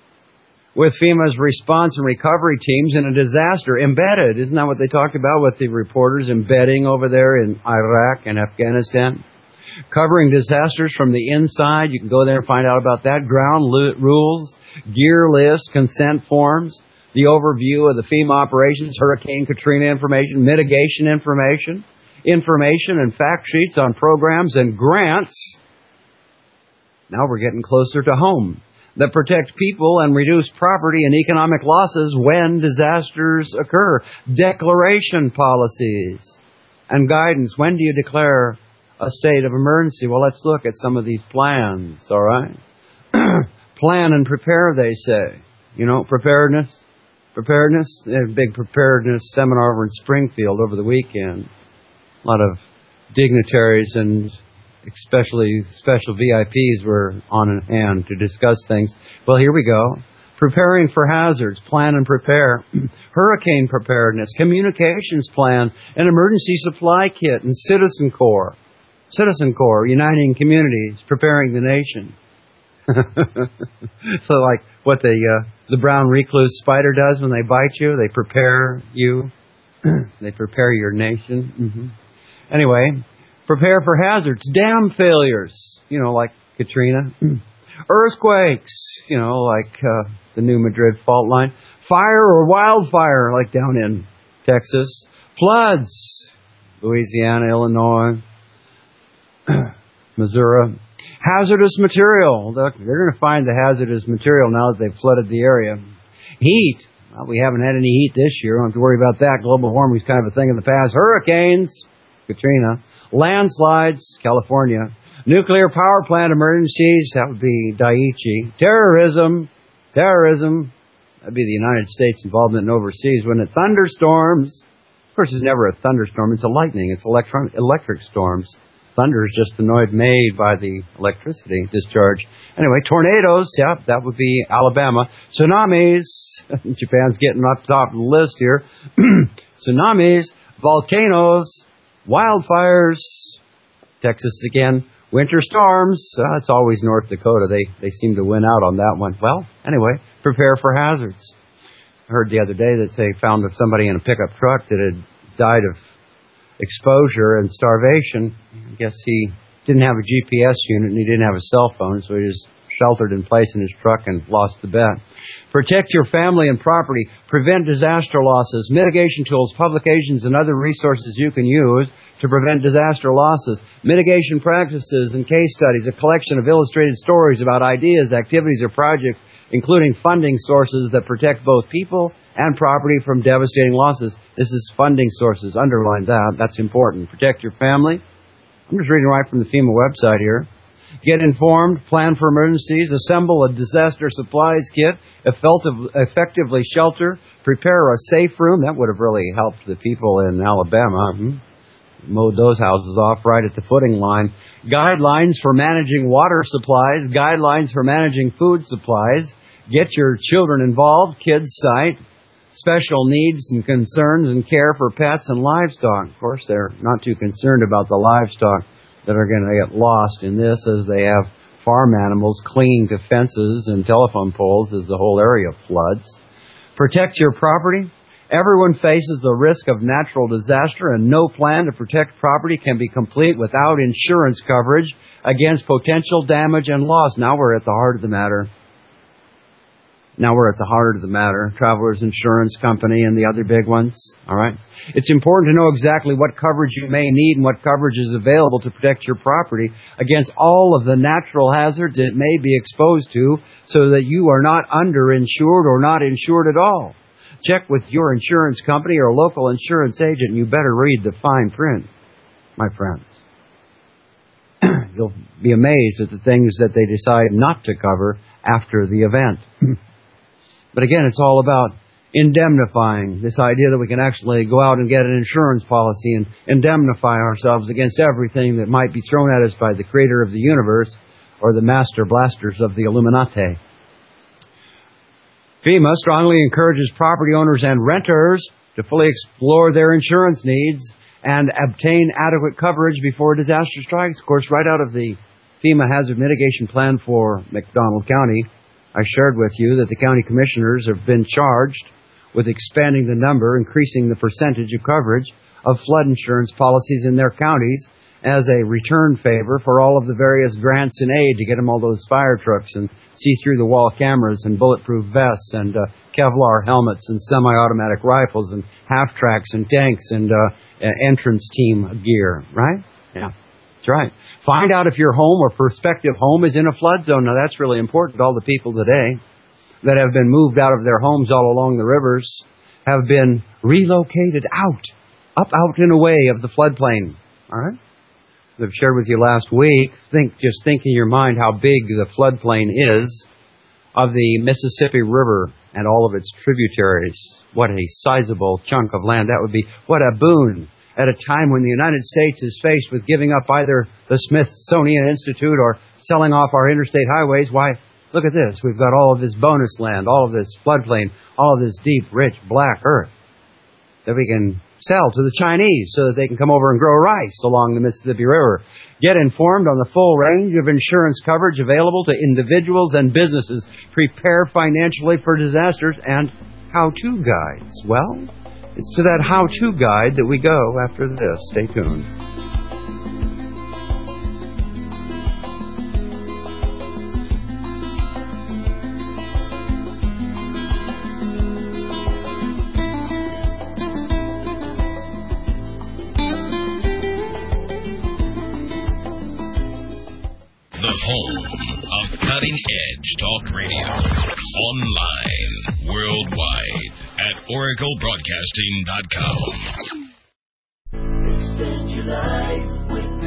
with FEMA's response and recovery teams in a disaster. Embedded, isn't that what they talked about with the reporters embedding over there in Iraq and Afghanistan? Covering disasters from the inside, you can go there and find out about that. Ground rules, gear lists, consent forms, the overview of the FEMA operations, Hurricane Katrina information, mitigation information, information and fact sheets on programs and grants. Now we're getting closer to home. That protect people and reduce property and economic losses when disasters occur. Declaration policies and guidance. When do you declare a state of emergency? Well, let's look at some of these plans, all right? Plan and prepare, they say. You know, preparedness. Preparedness. They had a big preparedness seminar over in Springfield over the weekend. A lot of dignitaries and especially special V I Ps were on hand to discuss things. Well, here we go. Preparing for hazards, plan and prepare. Hurricane preparedness, communications plan, an emergency supply kit, and Citizen Corps. Citizen Corps, uniting communities, preparing the nation. So like what the uh, the brown recluse spider does when they bite you, they prepare you. They prepare your nation. Mm-hmm. Anyway, prepare for hazards, dam failures, you know, like Katrina. Earthquakes, you know, like uh, the New Madrid fault line. Fire or wildfire, like down in Texas. Floods, Louisiana, Illinois, Missouri. Hazardous material. They're going to find the hazardous material now that they've flooded the area. Heat. Well, we haven't had any heat this year. Don't have to worry about that. Global warming is kind of a thing in the past. Hurricanes, Katrina. Landslides, California. Nuclear power plant emergencies, that would be Daiichi. Terrorism, terrorism, that would be the United States involvement in overseas. When it thunderstorms, of course it's never a thunderstorm, it's a lightning, it's electron, electric storms. Thunder is just the noise made by the electricity discharge. Anyway, tornadoes, yeah, that would be Alabama. Tsunamis, Japan's getting up top of the list here. Tsunamis, volcanoes, wildfires, Texas again. Winter storms, uh, it's always North Dakota. They they seem to win out on that one. Well, anyway, prepare for hazards. I heard the other day that they found somebody in a pickup truck that had died of exposure and starvation. I guess he didn't have a G P S unit and he didn't have a cell phone, so he was sheltered in place in his truck and lost the bet. Protect your family and property. Prevent disaster losses. Mitigation tools, publications, and other resources you can use to prevent disaster losses. Mitigation practices and case studies. A collection of illustrated stories about ideas, activities, or projects, including funding sources that protect both people and property from devastating losses. This is funding sources. Underline that. That's important. Protect your family. I'm just reading right from the FEMA website here. Get informed, plan for emergencies, assemble a disaster supplies kit, effectively shelter, prepare a safe room. That would have really helped the people in Alabama. Hmm. Mowed those houses off right at the footing line. Guidelines for managing water supplies, guidelines for managing food supplies. Get your children involved, kids site, special needs and concerns and care for pets and livestock. Of course, they're not too concerned about the livestock that are going to get lost in this, as they have farm animals clinging to fences and telephone poles as the whole area floods. Protect your property. Everyone faces the risk of natural disaster, and no plan to protect property can be complete without insurance coverage against potential damage and loss. Now we're at the heart of the matter. Now we're at the heart of the matter. Travelers Insurance Company and the other big ones. All right. It's important to know exactly what coverage you may need and what coverage is available to protect your property against all of the natural hazards it may be exposed to, so that you are not underinsured or not insured at all. Check with your insurance company or local insurance agent. You better read the fine print, my friends. You'll be amazed at the things that they decide not to cover after the event. But again, it's all about indemnifying, this idea that we can actually go out and get an insurance policy and indemnify ourselves against everything that might be thrown at us by the creator of the universe or the master blasters of the Illuminati. FEMA strongly encourages property owners and renters to fully explore their insurance needs and obtain adequate coverage before disaster strikes. Of course, right out of the FEMA Hazard Mitigation Plan for McDonald County, I shared with you that the county commissioners have been charged with expanding the number, increasing the percentage of coverage of flood insurance policies in their counties as a return favor for all of the various grants and aid to get them all those fire trucks and see-through-the-wall cameras and bulletproof vests and uh, Kevlar helmets and semi-automatic rifles and half-tracks and tanks and uh, entrance team gear, right? Yeah, that's right. Find out if your home or prospective home is in a flood zone. Now, that's really important to all the people today that have been moved out of their homes all along the rivers, have been relocated out, up, out and away of the floodplain. All right? I've shared with you last week. Think, just think in your mind how big the floodplain is of the Mississippi River and all of its tributaries. What a sizable chunk of land that would be. What a boon at a time when the United States is faced with giving up either the Smithsonian Institute or selling off our interstate highways. Why, look at this. We've got all of this bonus land, all of this floodplain, all of this deep, rich, black earth that we can sell to the Chinese so that they can come over and grow rice along the Mississippi River. Get informed on the full range of insurance coverage available to individuals and businesses. Prepare financially for disasters and how-to guides. Well, it's to that how-to guide that we go after this. Stay tuned. The home of Cutting Edge Talk Radio. Online, worldwide, at Oracle Broadcasting dot com. Extend your life with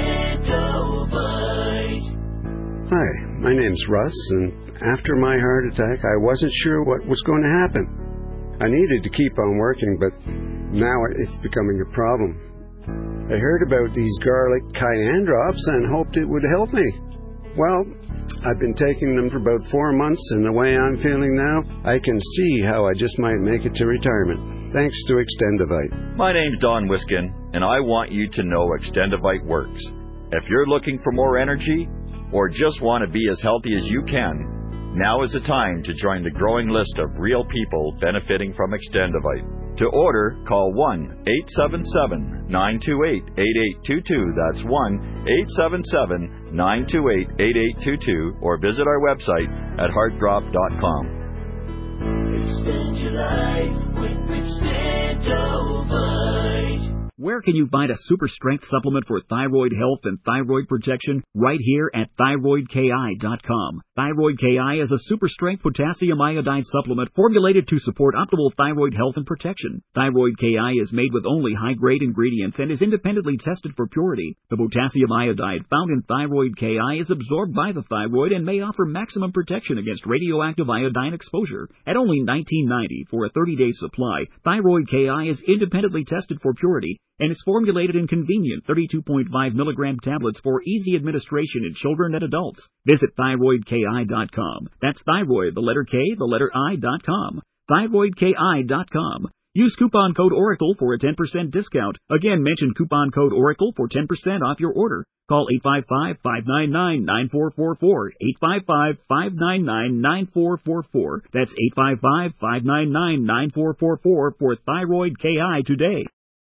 Extendovite. Hi, my name's Russ, and after my heart attack, I wasn't sure what was going to happen. I needed to keep on working, but now it's becoming a problem. I heard about these garlic cayenne drops and hoped it would help me. Well, I've been taking them for about four months, and the way I'm feeling now, I can see how I just might make it to retirement. Thanks to Extendovite. My name's Don Wiskin, and I want you to know Extendovite works. If you're looking for more energy, or just want to be as healthy as you can, now is the time to join the growing list of real people benefiting from Extendovite. To order, call one eight seven seven, nine two eight, eight eight two two. That's one eight seven seven, nine two eight, eight eight two two, or visit our website at heartdrop dot com. Extend your life with Extendovite. Where can you find a super strength supplement for thyroid health and thyroid protection? Right here at thyroid K I dot com. Thyroid K I is a super strength potassium iodide supplement formulated to support optimal thyroid health and protection. Thyroid K I is made with only high-grade ingredients and is independently tested for purity. The potassium iodide found in Thyroid K I is absorbed by the thyroid and may offer maximum protection against radioactive iodine exposure. At only nineteen ninety dollars for a thirty-day supply, Thyroid K I is independently tested for purity and is formulated in convenient thirty-two point five milligram tablets for easy administration in children and adults. Visit thyroid K I dot com. That's thyroid, the letter K, the letter I dot com. thyroid K I dot com. Use coupon code ORACLE for a ten percent discount. Again, mention coupon code ORACLE for ten percent off your order. Call eight five five, five nine nine, nine four four four, eight five five, five nine nine, nine four four four. That's eight five five, five nine nine, nine four four four for Thyroid K I today.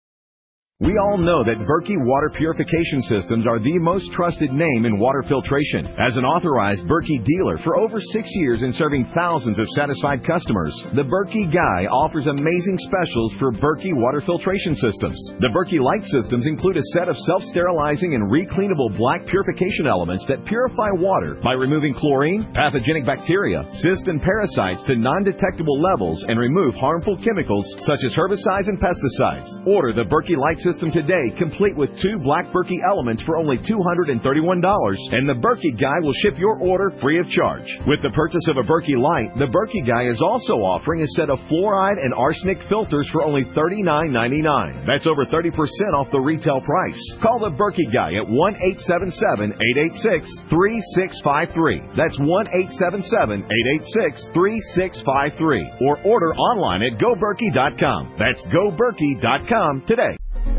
We all know that Berkey Water Purification Systems are the most trusted name in water filtration. As an authorized Berkey dealer for over six years and serving thousands of satisfied customers, the Berkey Guy offers amazing specials for Berkey Water Filtration Systems. The Berkey Light Systems include a set of self-sterilizing and recleanable black purification elements that purify water by removing chlorine, pathogenic bacteria, cysts, and parasites to non-detectable levels and remove harmful chemicals such as herbicides and pesticides. Order the Berkey Light System today, complete with two black Berkey elements for only two hundred thirty-one dollars, and the Berkey Guy will ship your order free of charge. With the purchase of a Berkey Light, the Berkey Guy is also offering a set of fluoride and arsenic filters for only thirty-nine ninety-nine. That's over thirty percent off the retail price. Call the Berkey Guy at one eight seven seven, eight eight six, three six five three. That's one eight seven seven, eight eight six, three six five three. Or order online at go berkey dot com. That's go berkey dot com today.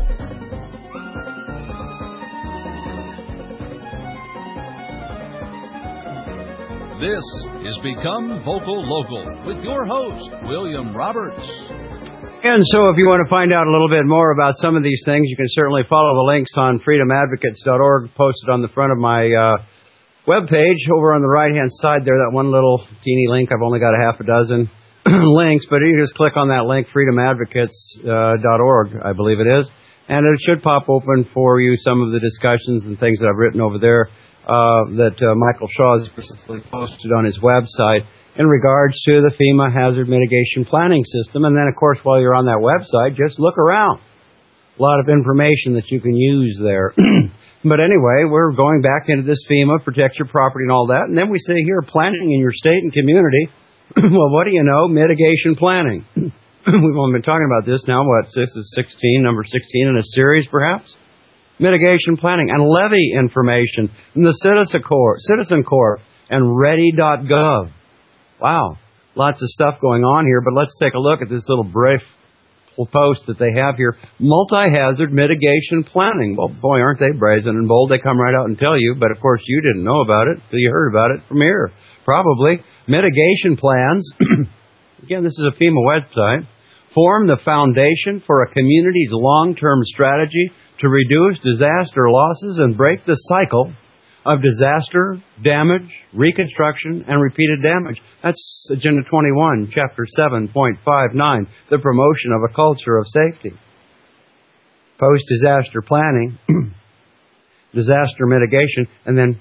This is Become Vocal Local with your host, William Roberts. And so if you want to find out a little bit more about some of these things, you can certainly follow the links on freedom advocates dot org posted on the front of my uh, webpage. Over on the right-hand side there, that one little teeny link. I've only got a half a dozen links, but you can just click on that link, freedom advocates dot org, I believe it is. And it should pop open for you some of the discussions and things that I've written over there uh, that uh, Michael Shaw has recently posted on his website in regards to the FEMA Hazard Mitigation Planning System. And then, of course, while you're on that website, just look around. A lot of information that you can use there. But anyway, we're going back into this FEMA, protect your property and all that. And then we say here, planning in your state and community Well, what do you know? Mitigation planning. We've only been talking about this now, what, this is sixteen, number sixteen in a series, perhaps? Mitigation planning and levy information from the Citizen Corps, Citizen Corps and ready dot gov. Wow, lots of stuff going on here, but let's take a look at this little brief post that they have here. Multi-hazard mitigation planning. Well, boy, aren't they brazen and bold. They come right out and tell you, but of course you didn't know about it until you heard about it from here. Probably. Mitigation plans, again, this is a FEMA website, form the foundation for a community's long-term strategy to reduce disaster losses and break the cycle of disaster, damage, reconstruction, and repeated damage. That's Agenda twenty-one, Chapter seven point five nine, the promotion of a culture of safety. Post-disaster planning, disaster mitigation, and then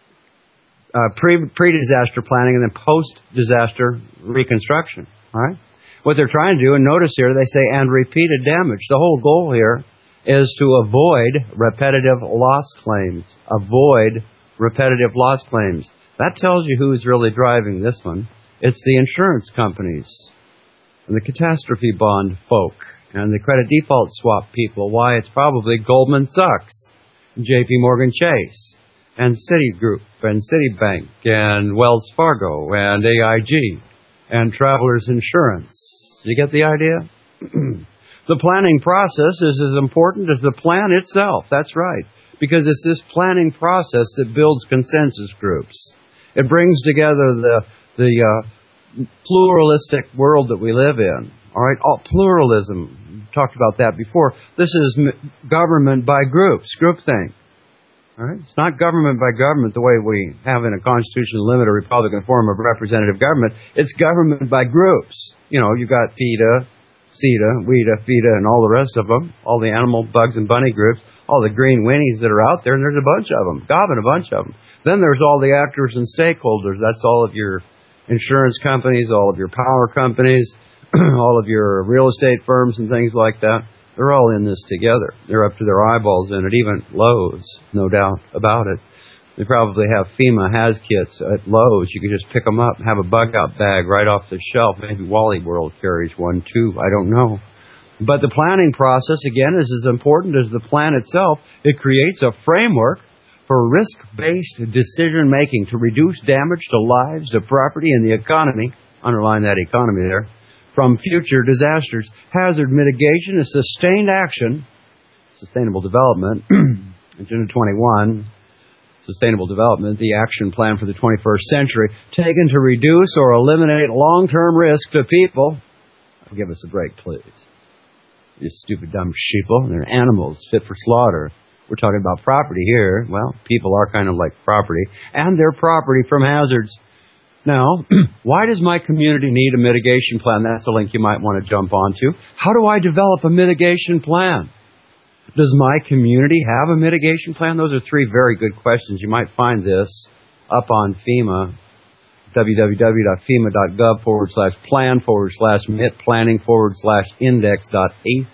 uh, pre, pre-disaster planning, and then post-disaster reconstruction. All right? What they're trying to do, and notice here, they say, and repeated damage. The whole goal here is to avoid repetitive loss claims. Avoid repetitive loss claims. That tells you who's really driving this one. It's the insurance companies and the catastrophe bond folk and the credit default swap people. Why? It's probably Goldman Sachs, J P Morgan Chase, and Citigroup, and Citibank, and Wells Fargo, and A I G, and Travelers Insurance. You get the idea? The planning process is as important as the plan itself. That's right. Because it's this planning process that builds consensus groups. It brings together the the uh, pluralistic world that we live in. All right, all pluralism. We talked about that before. This is m- government by groups, groupthink. All right, it's not government by government the way we have in a constitutional limited Republican form of representative government. It's government by groups. You know, you've got PETA, CETA, WEDA, FEDA, and all the rest of them, all the animal, bugs, and bunny groups, all the green winnies that are out there, and there's a bunch of them, gobbing a bunch of them. Then there's all the actors and stakeholders. That's all of your insurance companies, all of your power companies, all of your real estate firms and things like that. They're all in this together. They're up to their eyeballs in it, even Lowe's, no doubt about it. They probably have FEMA has kits at Lowe's. You can just pick them up and have a bug-out bag right off the shelf. Maybe Wally World carries one too. I don't know. But the planning process, again, is as important as the plan itself. It creates a framework for risk-based decision-making to reduce damage to lives, to property, and the economy, underline that economy there, from future disasters. Hazard mitigation is sustained action, sustainable development, Agenda twenty-one, Sustainable Development, the action plan for the twenty-first century, taken to reduce or eliminate long-term risk to people. Give us a break, please. You stupid, dumb sheeple. They're animals fit for slaughter. We're talking about property here. Well, people are kind of like property, and they're property from hazards. Now, why does my community need a mitigation plan? That's a link you might want to jump onto. How do I develop a mitigation plan? Does my community have a mitigation plan? Those are three very good questions. You might find this up on FEMA, www.fema.gov forward slash plan forward slash MIT planning forward slash index dot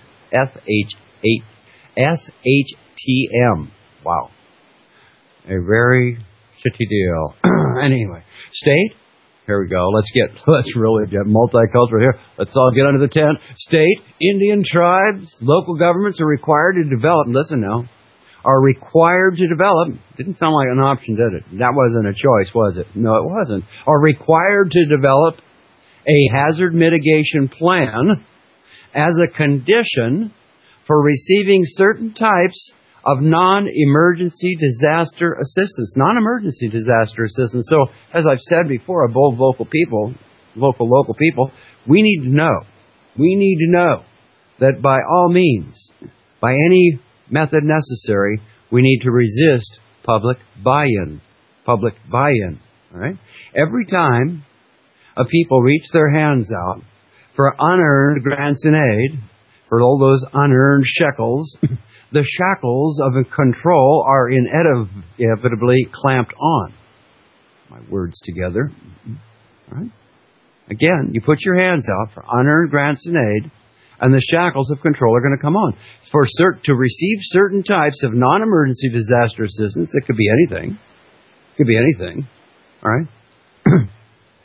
S H T M. Wow. A very shitty deal. Anyway, state. Here we go. Let's get, let's really get multicultural here. Let's all get under the tent. State, Indian tribes, local governments are required to develop, listen now, are required to develop, didn't sound like an option, did it? That wasn't a choice, was it? No, it wasn't. Are required to develop a hazard mitigation plan as a condition for receiving certain types of non-emergency disaster assistance. Non-emergency disaster assistance. So, as I've said before, bold vocal people, vocal local people, we need to know, we need to know that by all means, by any method necessary, we need to resist public buy-in. Public buy-in. All right? Every time a people reach their hands out for unearned grants and aid, for all those unearned shekels, the shackles of control are inevitably clamped on. My words together. All right? Again, you put your hands out for unearned grants and aid, and the shackles of control are going to come on. For cert- to receive certain types of non-emergency disaster assistance, it could be anything. It could be anything. All right?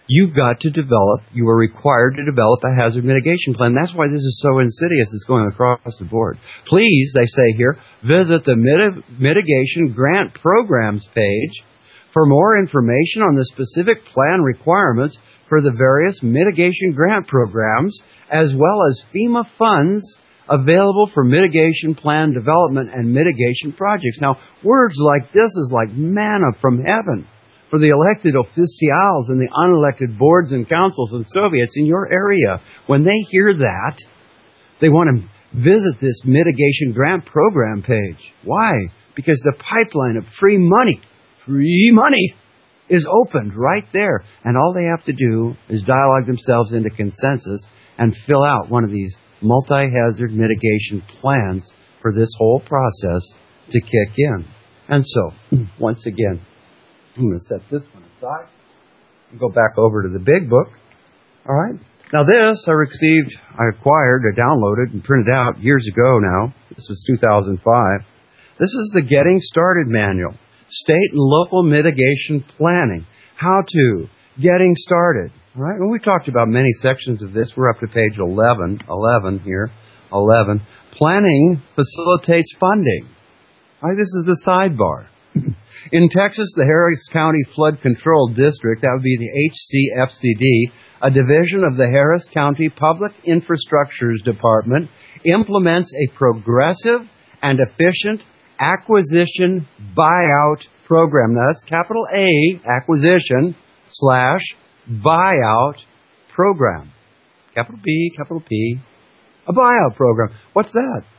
you've got to develop, you are required to develop a hazard mitigation plan. That's why this is so insidious. It's going across the board. Please, they say here, visit the Mit- Mitigation Grant Programs page for more information on the specific plan requirements for the various mitigation grant programs, as well as FEMA funds available for mitigation plan development and mitigation projects. Now, words like this is like manna from heaven for the elected officials and the unelected boards and councils and Soviets in your area. When they hear that, they want to visit this mitigation grant program page. Why? Because the pipeline of free money, free money, is opened right there. And all they have to do is dialogue themselves into consensus and fill out one of these multi-hazard mitigation plans for this whole process to kick in. And so, once again, I'm going to set this one aside and go back over to the big book. All right. Now this I received, I acquired, I downloaded and printed out years ago now. This was two thousand five. This is the Getting Started Manual. State and local mitigation planning. How to. Getting started. All right. Well, we talked about many sections of this. We're up to page eleven. eleven here. eleven. Planning facilitates funding. All right. This is the sidebar. In Texas, the Harris County Flood Control District, that would be the H C F C D, a division of the Harris County Public Infrastructures Department, implements a progressive and efficient acquisition buyout program. Now, that's capital A, acquisition, slash, buyout program. Capital B, capital P, a buyout program. What's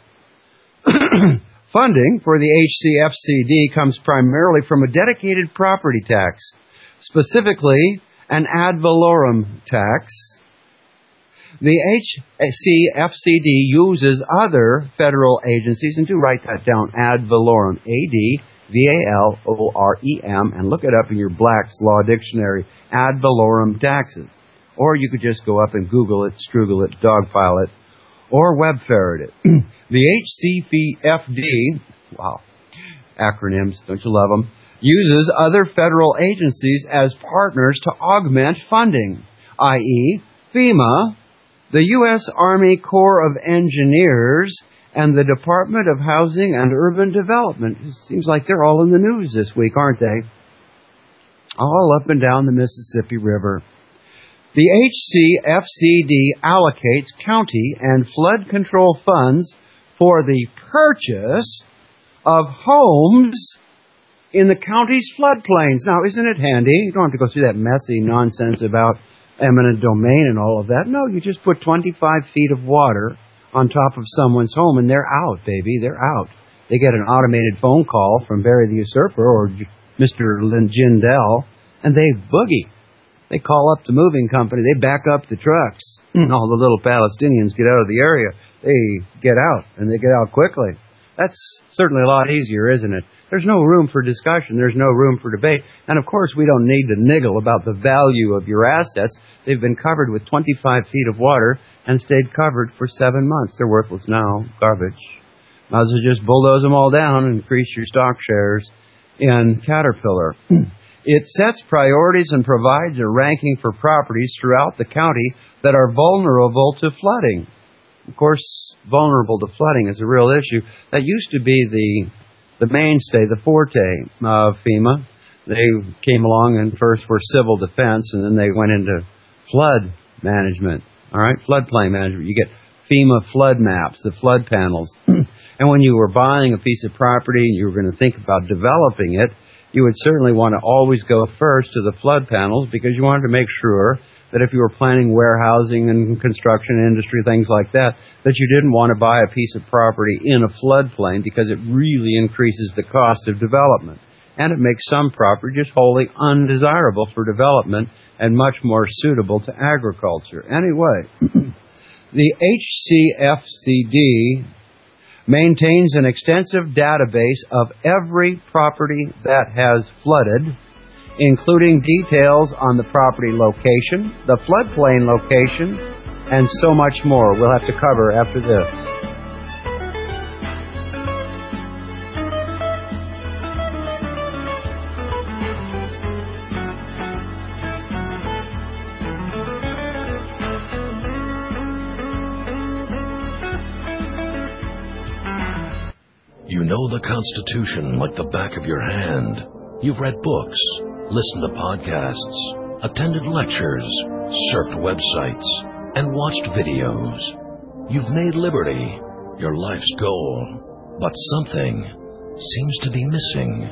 that? Funding for the H C F C D comes primarily from a dedicated property tax, specifically an ad valorem tax. The H C F C D uses other federal agencies, and do write that down, ad valorem, A D V A L O R E M, and look it up in your Black's Law Dictionary, ad valorem taxes. Or you could just go up and Google it, Struggle it, Dogfile it, or web ferret it. The H C F D, wow, acronyms, don't you love them, uses other federal agencies as partners to augment funding, that is. FEMA, the U S Army Corps of Engineers, and the Department of Housing and Urban Development. It seems like they're all in the news this week, aren't they? All up and down the Mississippi River. The H C F C D allocates county and flood control funds for the purchase of homes in the county's floodplains. Now, isn't it handy? You don't have to go through that messy nonsense about eminent domain and all of that. No, you just put twenty-five feet of water on top of someone's home and they're out, baby. They're out. They get an automated phone call from Barry the Usurper or Mister Jindal and they boogie. They call up the moving company. They back up the trucks. All the little Palestinians get out of the area. They get out, and they get out quickly. That's certainly a lot easier, isn't it? There's no room for discussion. There's no room for debate. And, of course, we don't need to niggle about the value of your assets. They've been covered with twenty-five feet of water and stayed covered for seven months. They're worthless now. Garbage. Might as well just bulldoze them all down and increase your stock shares in Caterpillar. It sets priorities and provides a ranking for properties throughout the county that are vulnerable to flooding. Of course, vulnerable to flooding is a real issue. That used to be the the mainstay, the forte of FEMA. They came along and first were civil defense, and then they went into flood management. All right, floodplain management. You get FEMA flood maps, the flood panels. And when you were buying a piece of property and you were going to think about developing it, you would certainly want to always go first to the flood panels because you wanted to make sure that if you were planning warehousing and construction industry, things like that, that you didn't want to buy a piece of property in a floodplain because it really increases the cost of development. And it makes some property just wholly undesirable for development and much more suitable to agriculture. Anyway, the H C F C D maintains an extensive database of every property that has flooded, including details on the property location, the floodplain location, and so much more we'll have to cover after this. know the Constitution like the back of your hand. You've read books, listened to podcasts, attended lectures, surfed websites, and watched videos. You've made liberty your life's goal, but something seems to be missing.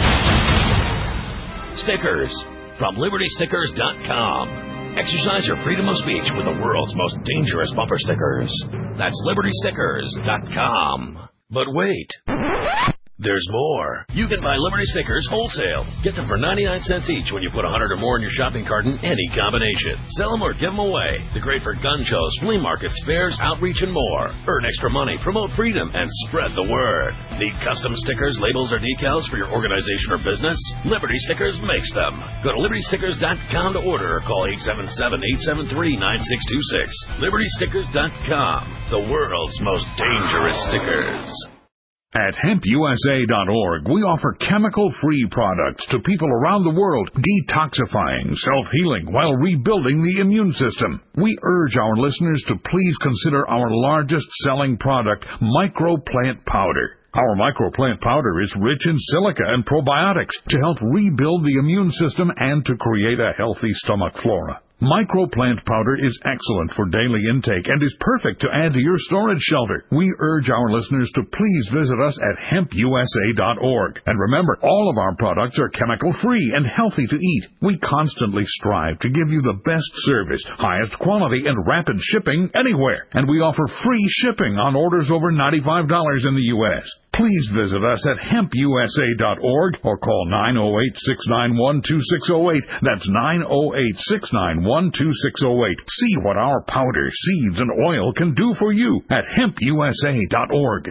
Stickers from Liberty Stickers dot com. Exercise your freedom of speech with the world's most dangerous bumper stickers. That's Liberty Stickers dot com. But wait, there's more. You can buy Liberty Stickers wholesale. Get them for ninety-nine cents each when you put one hundred or more in your shopping cart in any combination. Sell them or give them away. They're great for gun shows, flea markets, fairs, outreach, and more. Earn extra money, promote freedom, and spread the word. Need custom stickers, labels, or decals for your organization or business? Liberty Stickers makes them. Go to Liberty Stickers dot com to order or call eight seven seven, eight seven three, nine six two six. Liberty Stickers dot com, the world's most dangerous stickers. At hemp U S A dot org, we offer chemical-free products to people around the world, detoxifying, self-healing, while rebuilding the immune system. We urge our listeners to please consider our largest-selling product, Microplant Powder. Our Microplant Powder is rich in silica and probiotics to help rebuild the immune system and to create a healthy stomach flora. Microplant Powder is excellent for daily intake and is perfect to add to your storage shelter. We urge our listeners to please visit us at hemp U S A dot org. And remember, all of our products are chemical-free and healthy to eat. We constantly strive to give you the best service, highest quality, and rapid shipping anywhere. And we offer free shipping on orders over ninety-five dollars in the U S Please visit us at hemp U S A dot org or call nine oh eight, six nine one, two six oh eight. That's nine oh eight, six nine one, two six oh eight. See what our powder, seeds, and oil can do for you at hemp U S A dot org.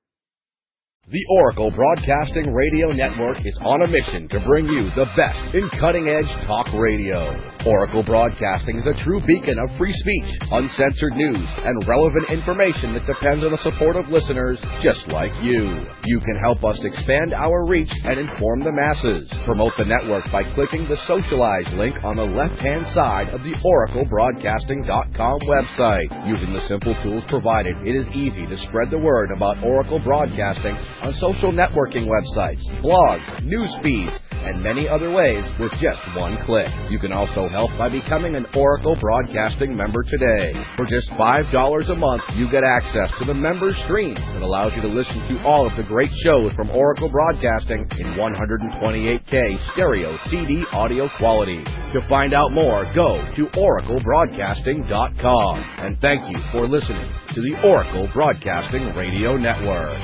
The Oracle Broadcasting Radio Network is on a mission to bring you the best in cutting-edge talk radio. Oracle Broadcasting is a true beacon of free speech, uncensored news, and relevant information that depends on the support of listeners just like you. You can help us expand our reach and inform the masses. Promote the network by clicking the Socialize link on the left-hand side of the Oracle Broadcasting dot com website. Using the simple tools provided, it is easy to spread the word about Oracle Broadcasting on social networking websites, blogs, news feeds, and many other ways with just one click. You can also help by becoming an Oracle Broadcasting member today. For just five dollars a month, you get access to the member stream that allows you to listen to all of the great shows from Oracle Broadcasting in one twenty-eight K stereo C D audio quality. To find out more, go to Oracle Broadcasting dot com. And thank you for listening to the Oracle Broadcasting Radio Network.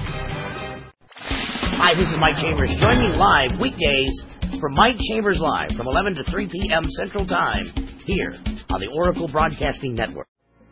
Hi, this is Mike Chambers. Join me live weekdays for Mike Chambers Live from eleven to three p.m. Central Time here on the Oracle Broadcasting Network.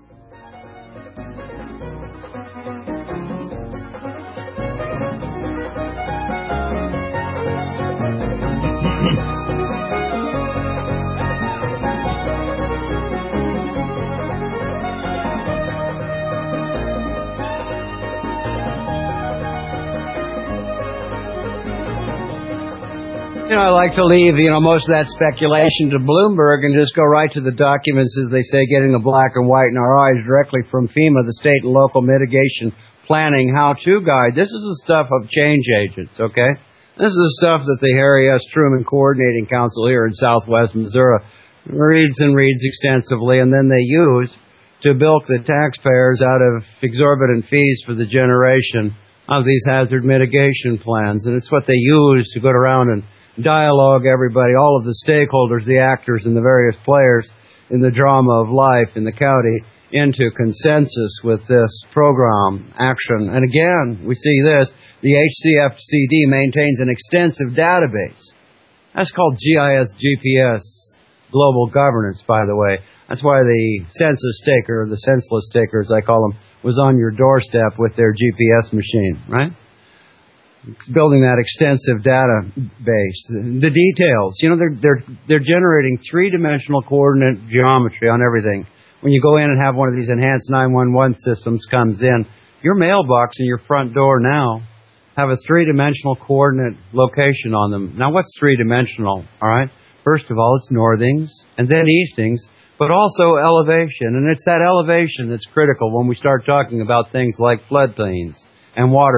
You know, I like to leave, you know, most of that speculation to Bloomberg and just go right to the documents, as they say, getting the black and white in our eyes directly from FEMA, the state and local mitigation planning how-to guide. This is the stuff of change agents, okay? This is the stuff that the Harry S. Truman Coordinating Council here in southwest Missouri reads and reads extensively, and then they use to bilk the taxpayers out of exorbitant fees for the generation of these hazard mitigation plans. And it's what they use to go around and dialogue everybody, all of the stakeholders, the actors, and the various players in the drama of life in the county into consensus with this program action. And again, we see this, the H C F C D maintains an extensive database. That's called G I S G P S global governance, by the way. That's why the census taker, the senseless taker as I call them, was on your doorstep with their G P S machine, right? Building that extensive database. The details, you know, they're they're they're generating three-dimensional coordinate geometry on everything. When you go in and have one of these enhanced nine one one systems comes in, your mailbox and your front door now have a three-dimensional coordinate location on them. Now, what's three-dimensional? All right. First of all, it's northings and then eastings, but also elevation, and it's that elevation that's critical when we start talking about things like floodplains and water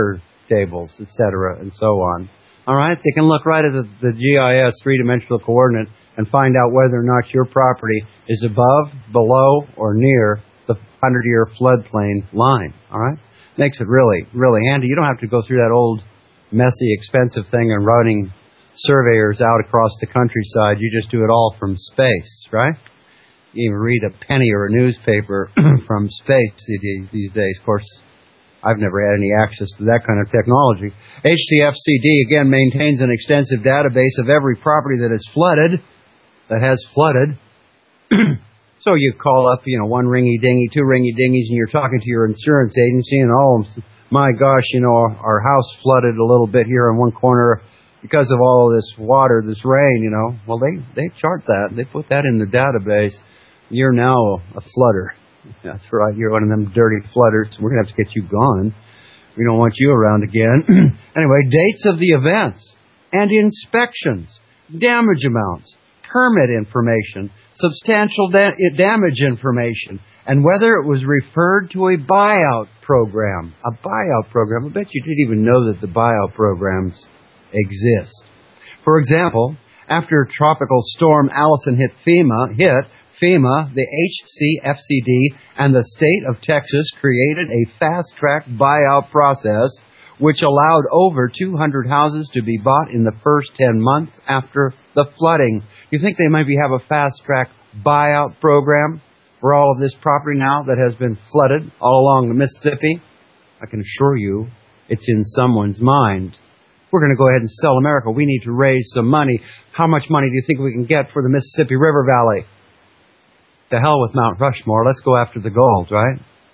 tables, et cetera, and so on. All right? They can look right at the, the G I S three-dimensional coordinate and find out whether or not your property is above, below, or near the hundred-year floodplain line. All right? Makes it really, really handy. You don't have to go through that old, messy, expensive thing and running surveyors out across the countryside. You just do it all from space, right? You even read a penny or a newspaper from space these days. Of course, I've never had any access to that kind of technology. H C F C D, again, maintains an extensive database of every property that is flooded, that has flooded. So you call up, you know, one ringy-dingy, two ringy-dingies, and you're talking to your insurance agency, and, oh, my gosh, you know, our house flooded a little bit here in one corner because of all of this water, this rain, you know. Well, they, they chart that. They put that in the database. You're now a flooder. That's right. You're one of them dirty flooders. We're going to have to get you gone. We don't want you around again. Anyway, dates of the events and inspections, damage amounts, permit information, substantial da- damage information, and whether it was referred to a buyout program. A buyout program. I bet you didn't even know that the buyout programs exist. For example, after Tropical Storm Allison hit FEMA, hit FEMA, the H C F C D, and the state of Texas created a fast-track buyout process which allowed over two hundred houses to be bought in the first ten months after the flooding. You think they maybe have a fast-track buyout program for all of this property now that has been flooded all along the Mississippi? I can assure you it's in someone's mind. We're going to go ahead and sell America. We need to raise some money. How much money do you think we can get for the Mississippi River Valley? To hell with Mount Rushmore. Let's go after the gold, right?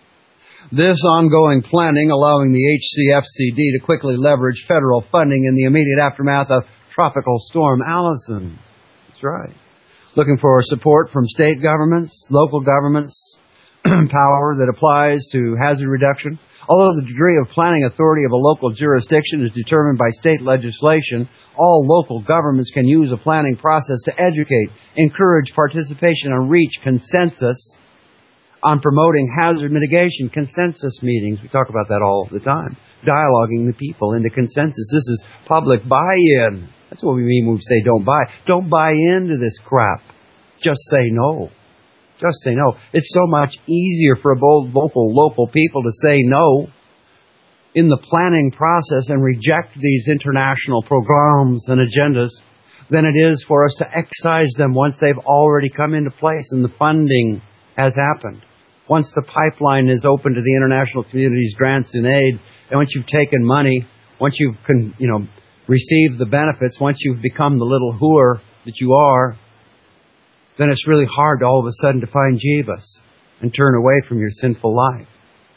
This ongoing planning allowing the H C F C D to quickly leverage federal funding in the immediate aftermath of Tropical Storm Allison. That's right. Looking for support from state governments, local governments, power that applies to hazard reduction. Although the degree of planning authority of a local jurisdiction is determined by state legislation, all local governments can use a planning process to educate, encourage participation, and reach consensus on promoting hazard mitigation. Consensus meetings, we talk about that all the time. Dialoguing the people into consensus. This is public buy-in. That's what we mean when we say don't buy. Don't buy into this crap. Just say no. Just say no. It's so much easier for both local, local people to say no in the planning process and reject these international programs and agendas than it is for us to excise them once they've already come into place and the funding has happened. Once the pipeline is open to the international community's grants and aid, and once you've taken money, once you've con, you know, received the benefits, once you've become the little whore that you are, then it's really hard all of a sudden to find Jivas and turn away from your sinful life.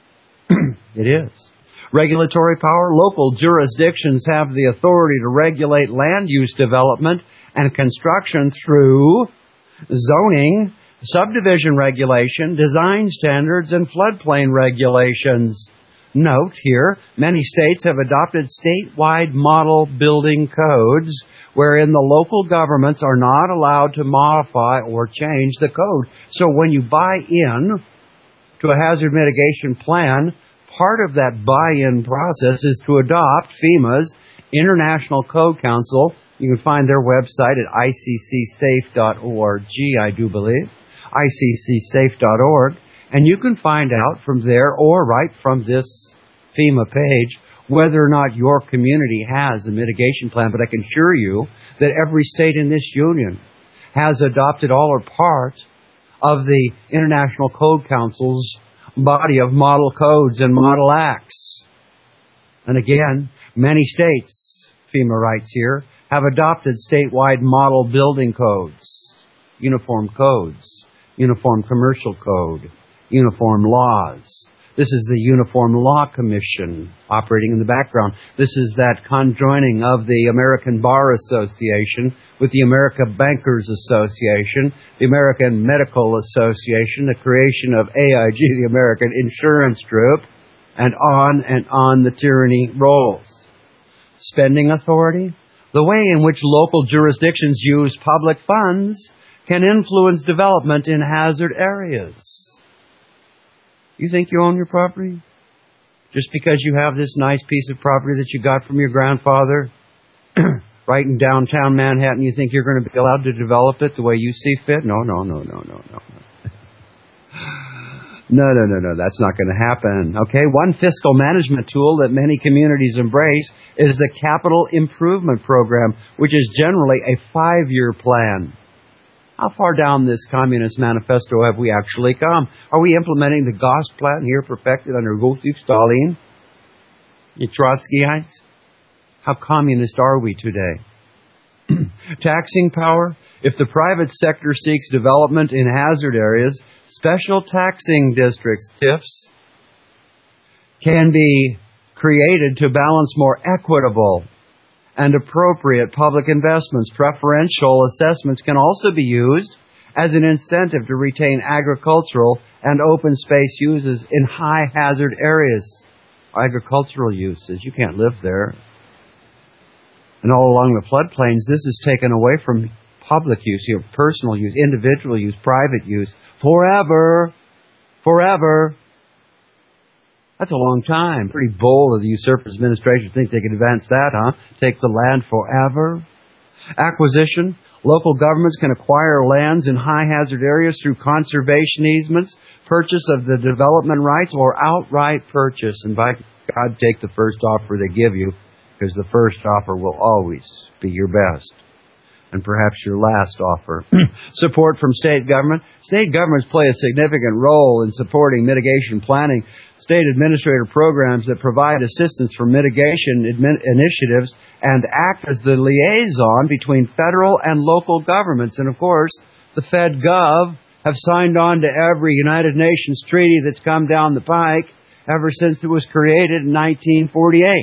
It is. Regulatory power. Local jurisdictions have the authority to regulate land use development and construction through zoning, subdivision regulation, design standards, and floodplain regulations. Note here, many states have adopted statewide model building codes wherein the local governments are not allowed to modify or change the code. So when you buy in to a hazard mitigation plan, part of that buy-in process is to adopt FEMA's International Code Council. You can find their website at I C C safe dot org, I do believe, I C C safe dot org. And you can find out from there or right from this FEMA page whether or not your community has a mitigation plan. But I can assure you that every state in this union has adopted all or part of the International Code Council's body of model codes and model acts. And again, many states, FEMA writes here, have adopted statewide model building codes, uniform codes, uniform commercial code, uniform laws. This is the Uniform Law Commission operating in the background. This is that conjoining of the American Bar Association with the American Bankers Association, the American Medical Association, the creation of A I G, the American Insurance Group, and on and on the tyranny rolls. Spending authority. The way in which local jurisdictions use public funds can influence development in hazard areas. You think you own your property? Just because you have this nice piece of property that you got from your grandfather right in downtown Manhattan, you think you're going to be allowed to develop it the way you see fit? No, no, no, no, no, no. No, no, no, no, that's not going to happen. Okay, one fiscal management tool that many communities embrace is the Capital Improvement Program, which is generally a five-year plan. How far down this Communist Manifesto have we actually come? Are we implementing the Gost plan here perfected under Joseph Stalin? You Trotskyites? How communist are we today? Taxing power? If the private sector seeks development in hazard areas, special taxing districts, T I Fs, can be created to balance more equitable and appropriate public investments. Preferential assessments can also be used as an incentive to retain agricultural and open space uses in high hazard areas. Agricultural uses, you can't live there. And all along the floodplains, this is taken away from public use, you know, personal use, individual use, private use, forever, forever. That's a long time. Pretty bold of the usurper administration to think they could advance that, huh? Take the land forever. Acquisition. Local governments can acquire lands in high hazard areas through conservation easements, purchase of the development rights, or outright purchase. And by God, take the first offer they give you, because the first offer will always be your best. And perhaps your last offer. Support from state government. State governments play a significant role in supporting mitigation planning. State administrator programs that provide assistance for mitigation admin- initiatives and act as the liaison between federal and local governments. And of course, the FedGov have signed on to every United Nations treaty that's come down the pike ever since it was created in nineteen forty-eight.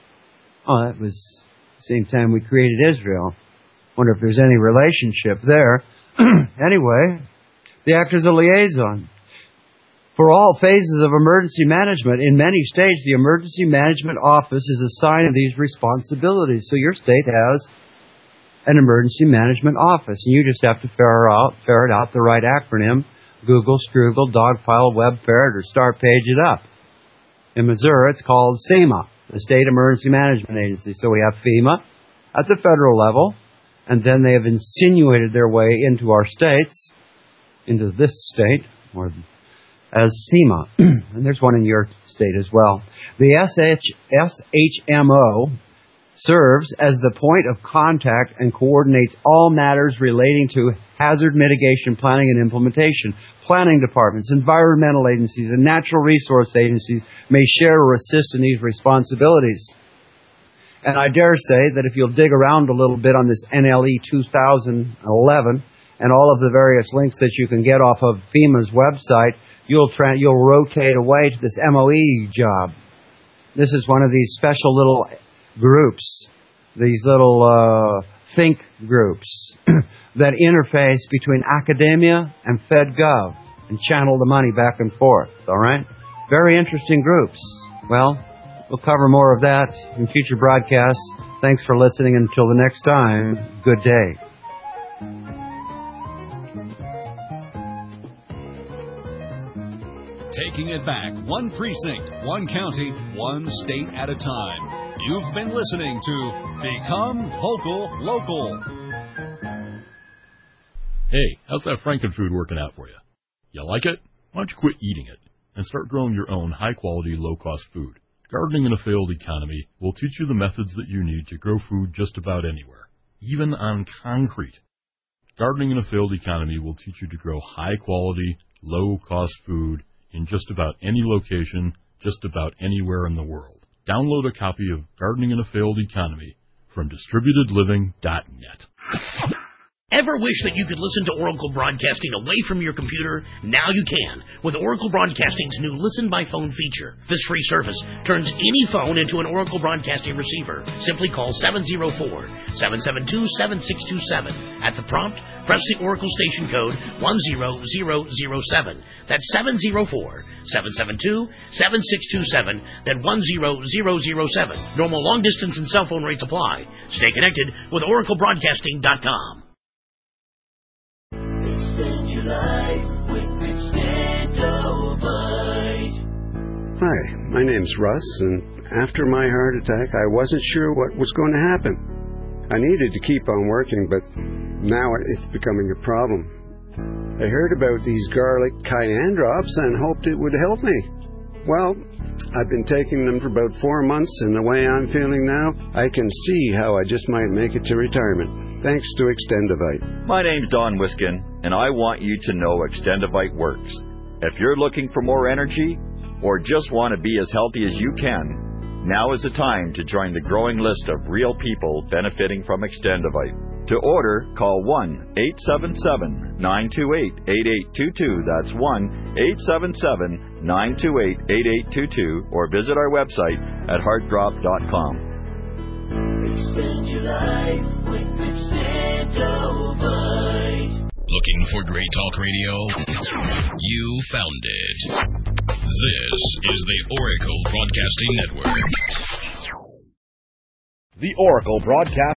Oh, that was the same time we created Israel. Wonder if there's any relationship there. Anyway, they act as a liaison. For all phases of emergency management, in many states, the Emergency Management Office is assigned these responsibilities. So your state has an Emergency Management Office, and you just have to ferret out, ferret out the right acronym: Google, Struggle, Dogpile, Web Ferret, or Star Page it up. In Missouri, it's called SEMA, the State Emergency Management Agency. So we have FEMA at the federal level, and then they have insinuated their way into our states, into this state, or as SEMA. And there's one in your state as well. The S H M O serves as the point of contact and coordinates all matters relating to hazard mitigation planning and implementation. Planning departments, environmental agencies, and natural resource agencies may share or assist in these responsibilities. And I dare say that if you'll dig around a little bit on this N L E two thousand eleven and all of the various links that you can get off of FEMA's website, you'll tra- you'll rotate away to this M O E job. This is one of these special little groups, these little uh, think groups that interface between academia and FedGov and channel the money back and forth, all right? Very interesting groups. Well, we'll cover more of that in future broadcasts. Thanks for listening. Until the next time, good day. Taking it back, one precinct, one county, one state at a time. You've been listening to Become Vocal Local. Hey, how's that Frankenfood working out for you? You like it? Why don't you quit eating it and start growing your own high-quality, low-cost food? Gardening in a Failed Economy will teach you the methods that you need to grow food just about anywhere, even on concrete. Gardening in a Failed Economy will teach you to grow high-quality, low-cost food in just about any location, just about anywhere in the world. Download a copy of Gardening in a Failed Economy from distributed living dot net. Ever wish that you could listen to Oracle Broadcasting away from your computer? Now you can, with Oracle Broadcasting's new Listen by Phone feature. This free service turns any phone into an Oracle Broadcasting receiver. Simply call seven oh four, seven seven two, seven six two seven. At the prompt, press the Oracle station code one zero zero zero seven. That's seven oh four, seven seven two, seven six two seven, then one zero zero zero seven. Normal long distance and cell phone rates apply. Stay connected with Oracle Broadcasting dot com. Extend your life with Extendovite. Hi, my name's Russ, and after my heart attack, I wasn't sure what was going to happen. I needed to keep on working, but now it's becoming a problem. I heard about these garlic cayenne drops and hoped it would help me. Well, I've been taking them for about four months, and the way I'm feeling now, I can see how I just might make it to retirement, thanks to Extendivite. My name's Don Wiskin, and I want you to know Extendivite works. If you're looking for more energy, or just want to be as healthy as you can, now is the time to join the growing list of real people benefiting from Extendivite. To order, call one eight seven seven, nine two eight, eight eight two two. That's one eight seven seven, nine two eight, eight eight two two, or visit our website at heartdrop dot com. Extend your life with Extendivite. Looking for great talk radio? You found it. This is the Oracle Broadcasting Network. The Oracle Broadcast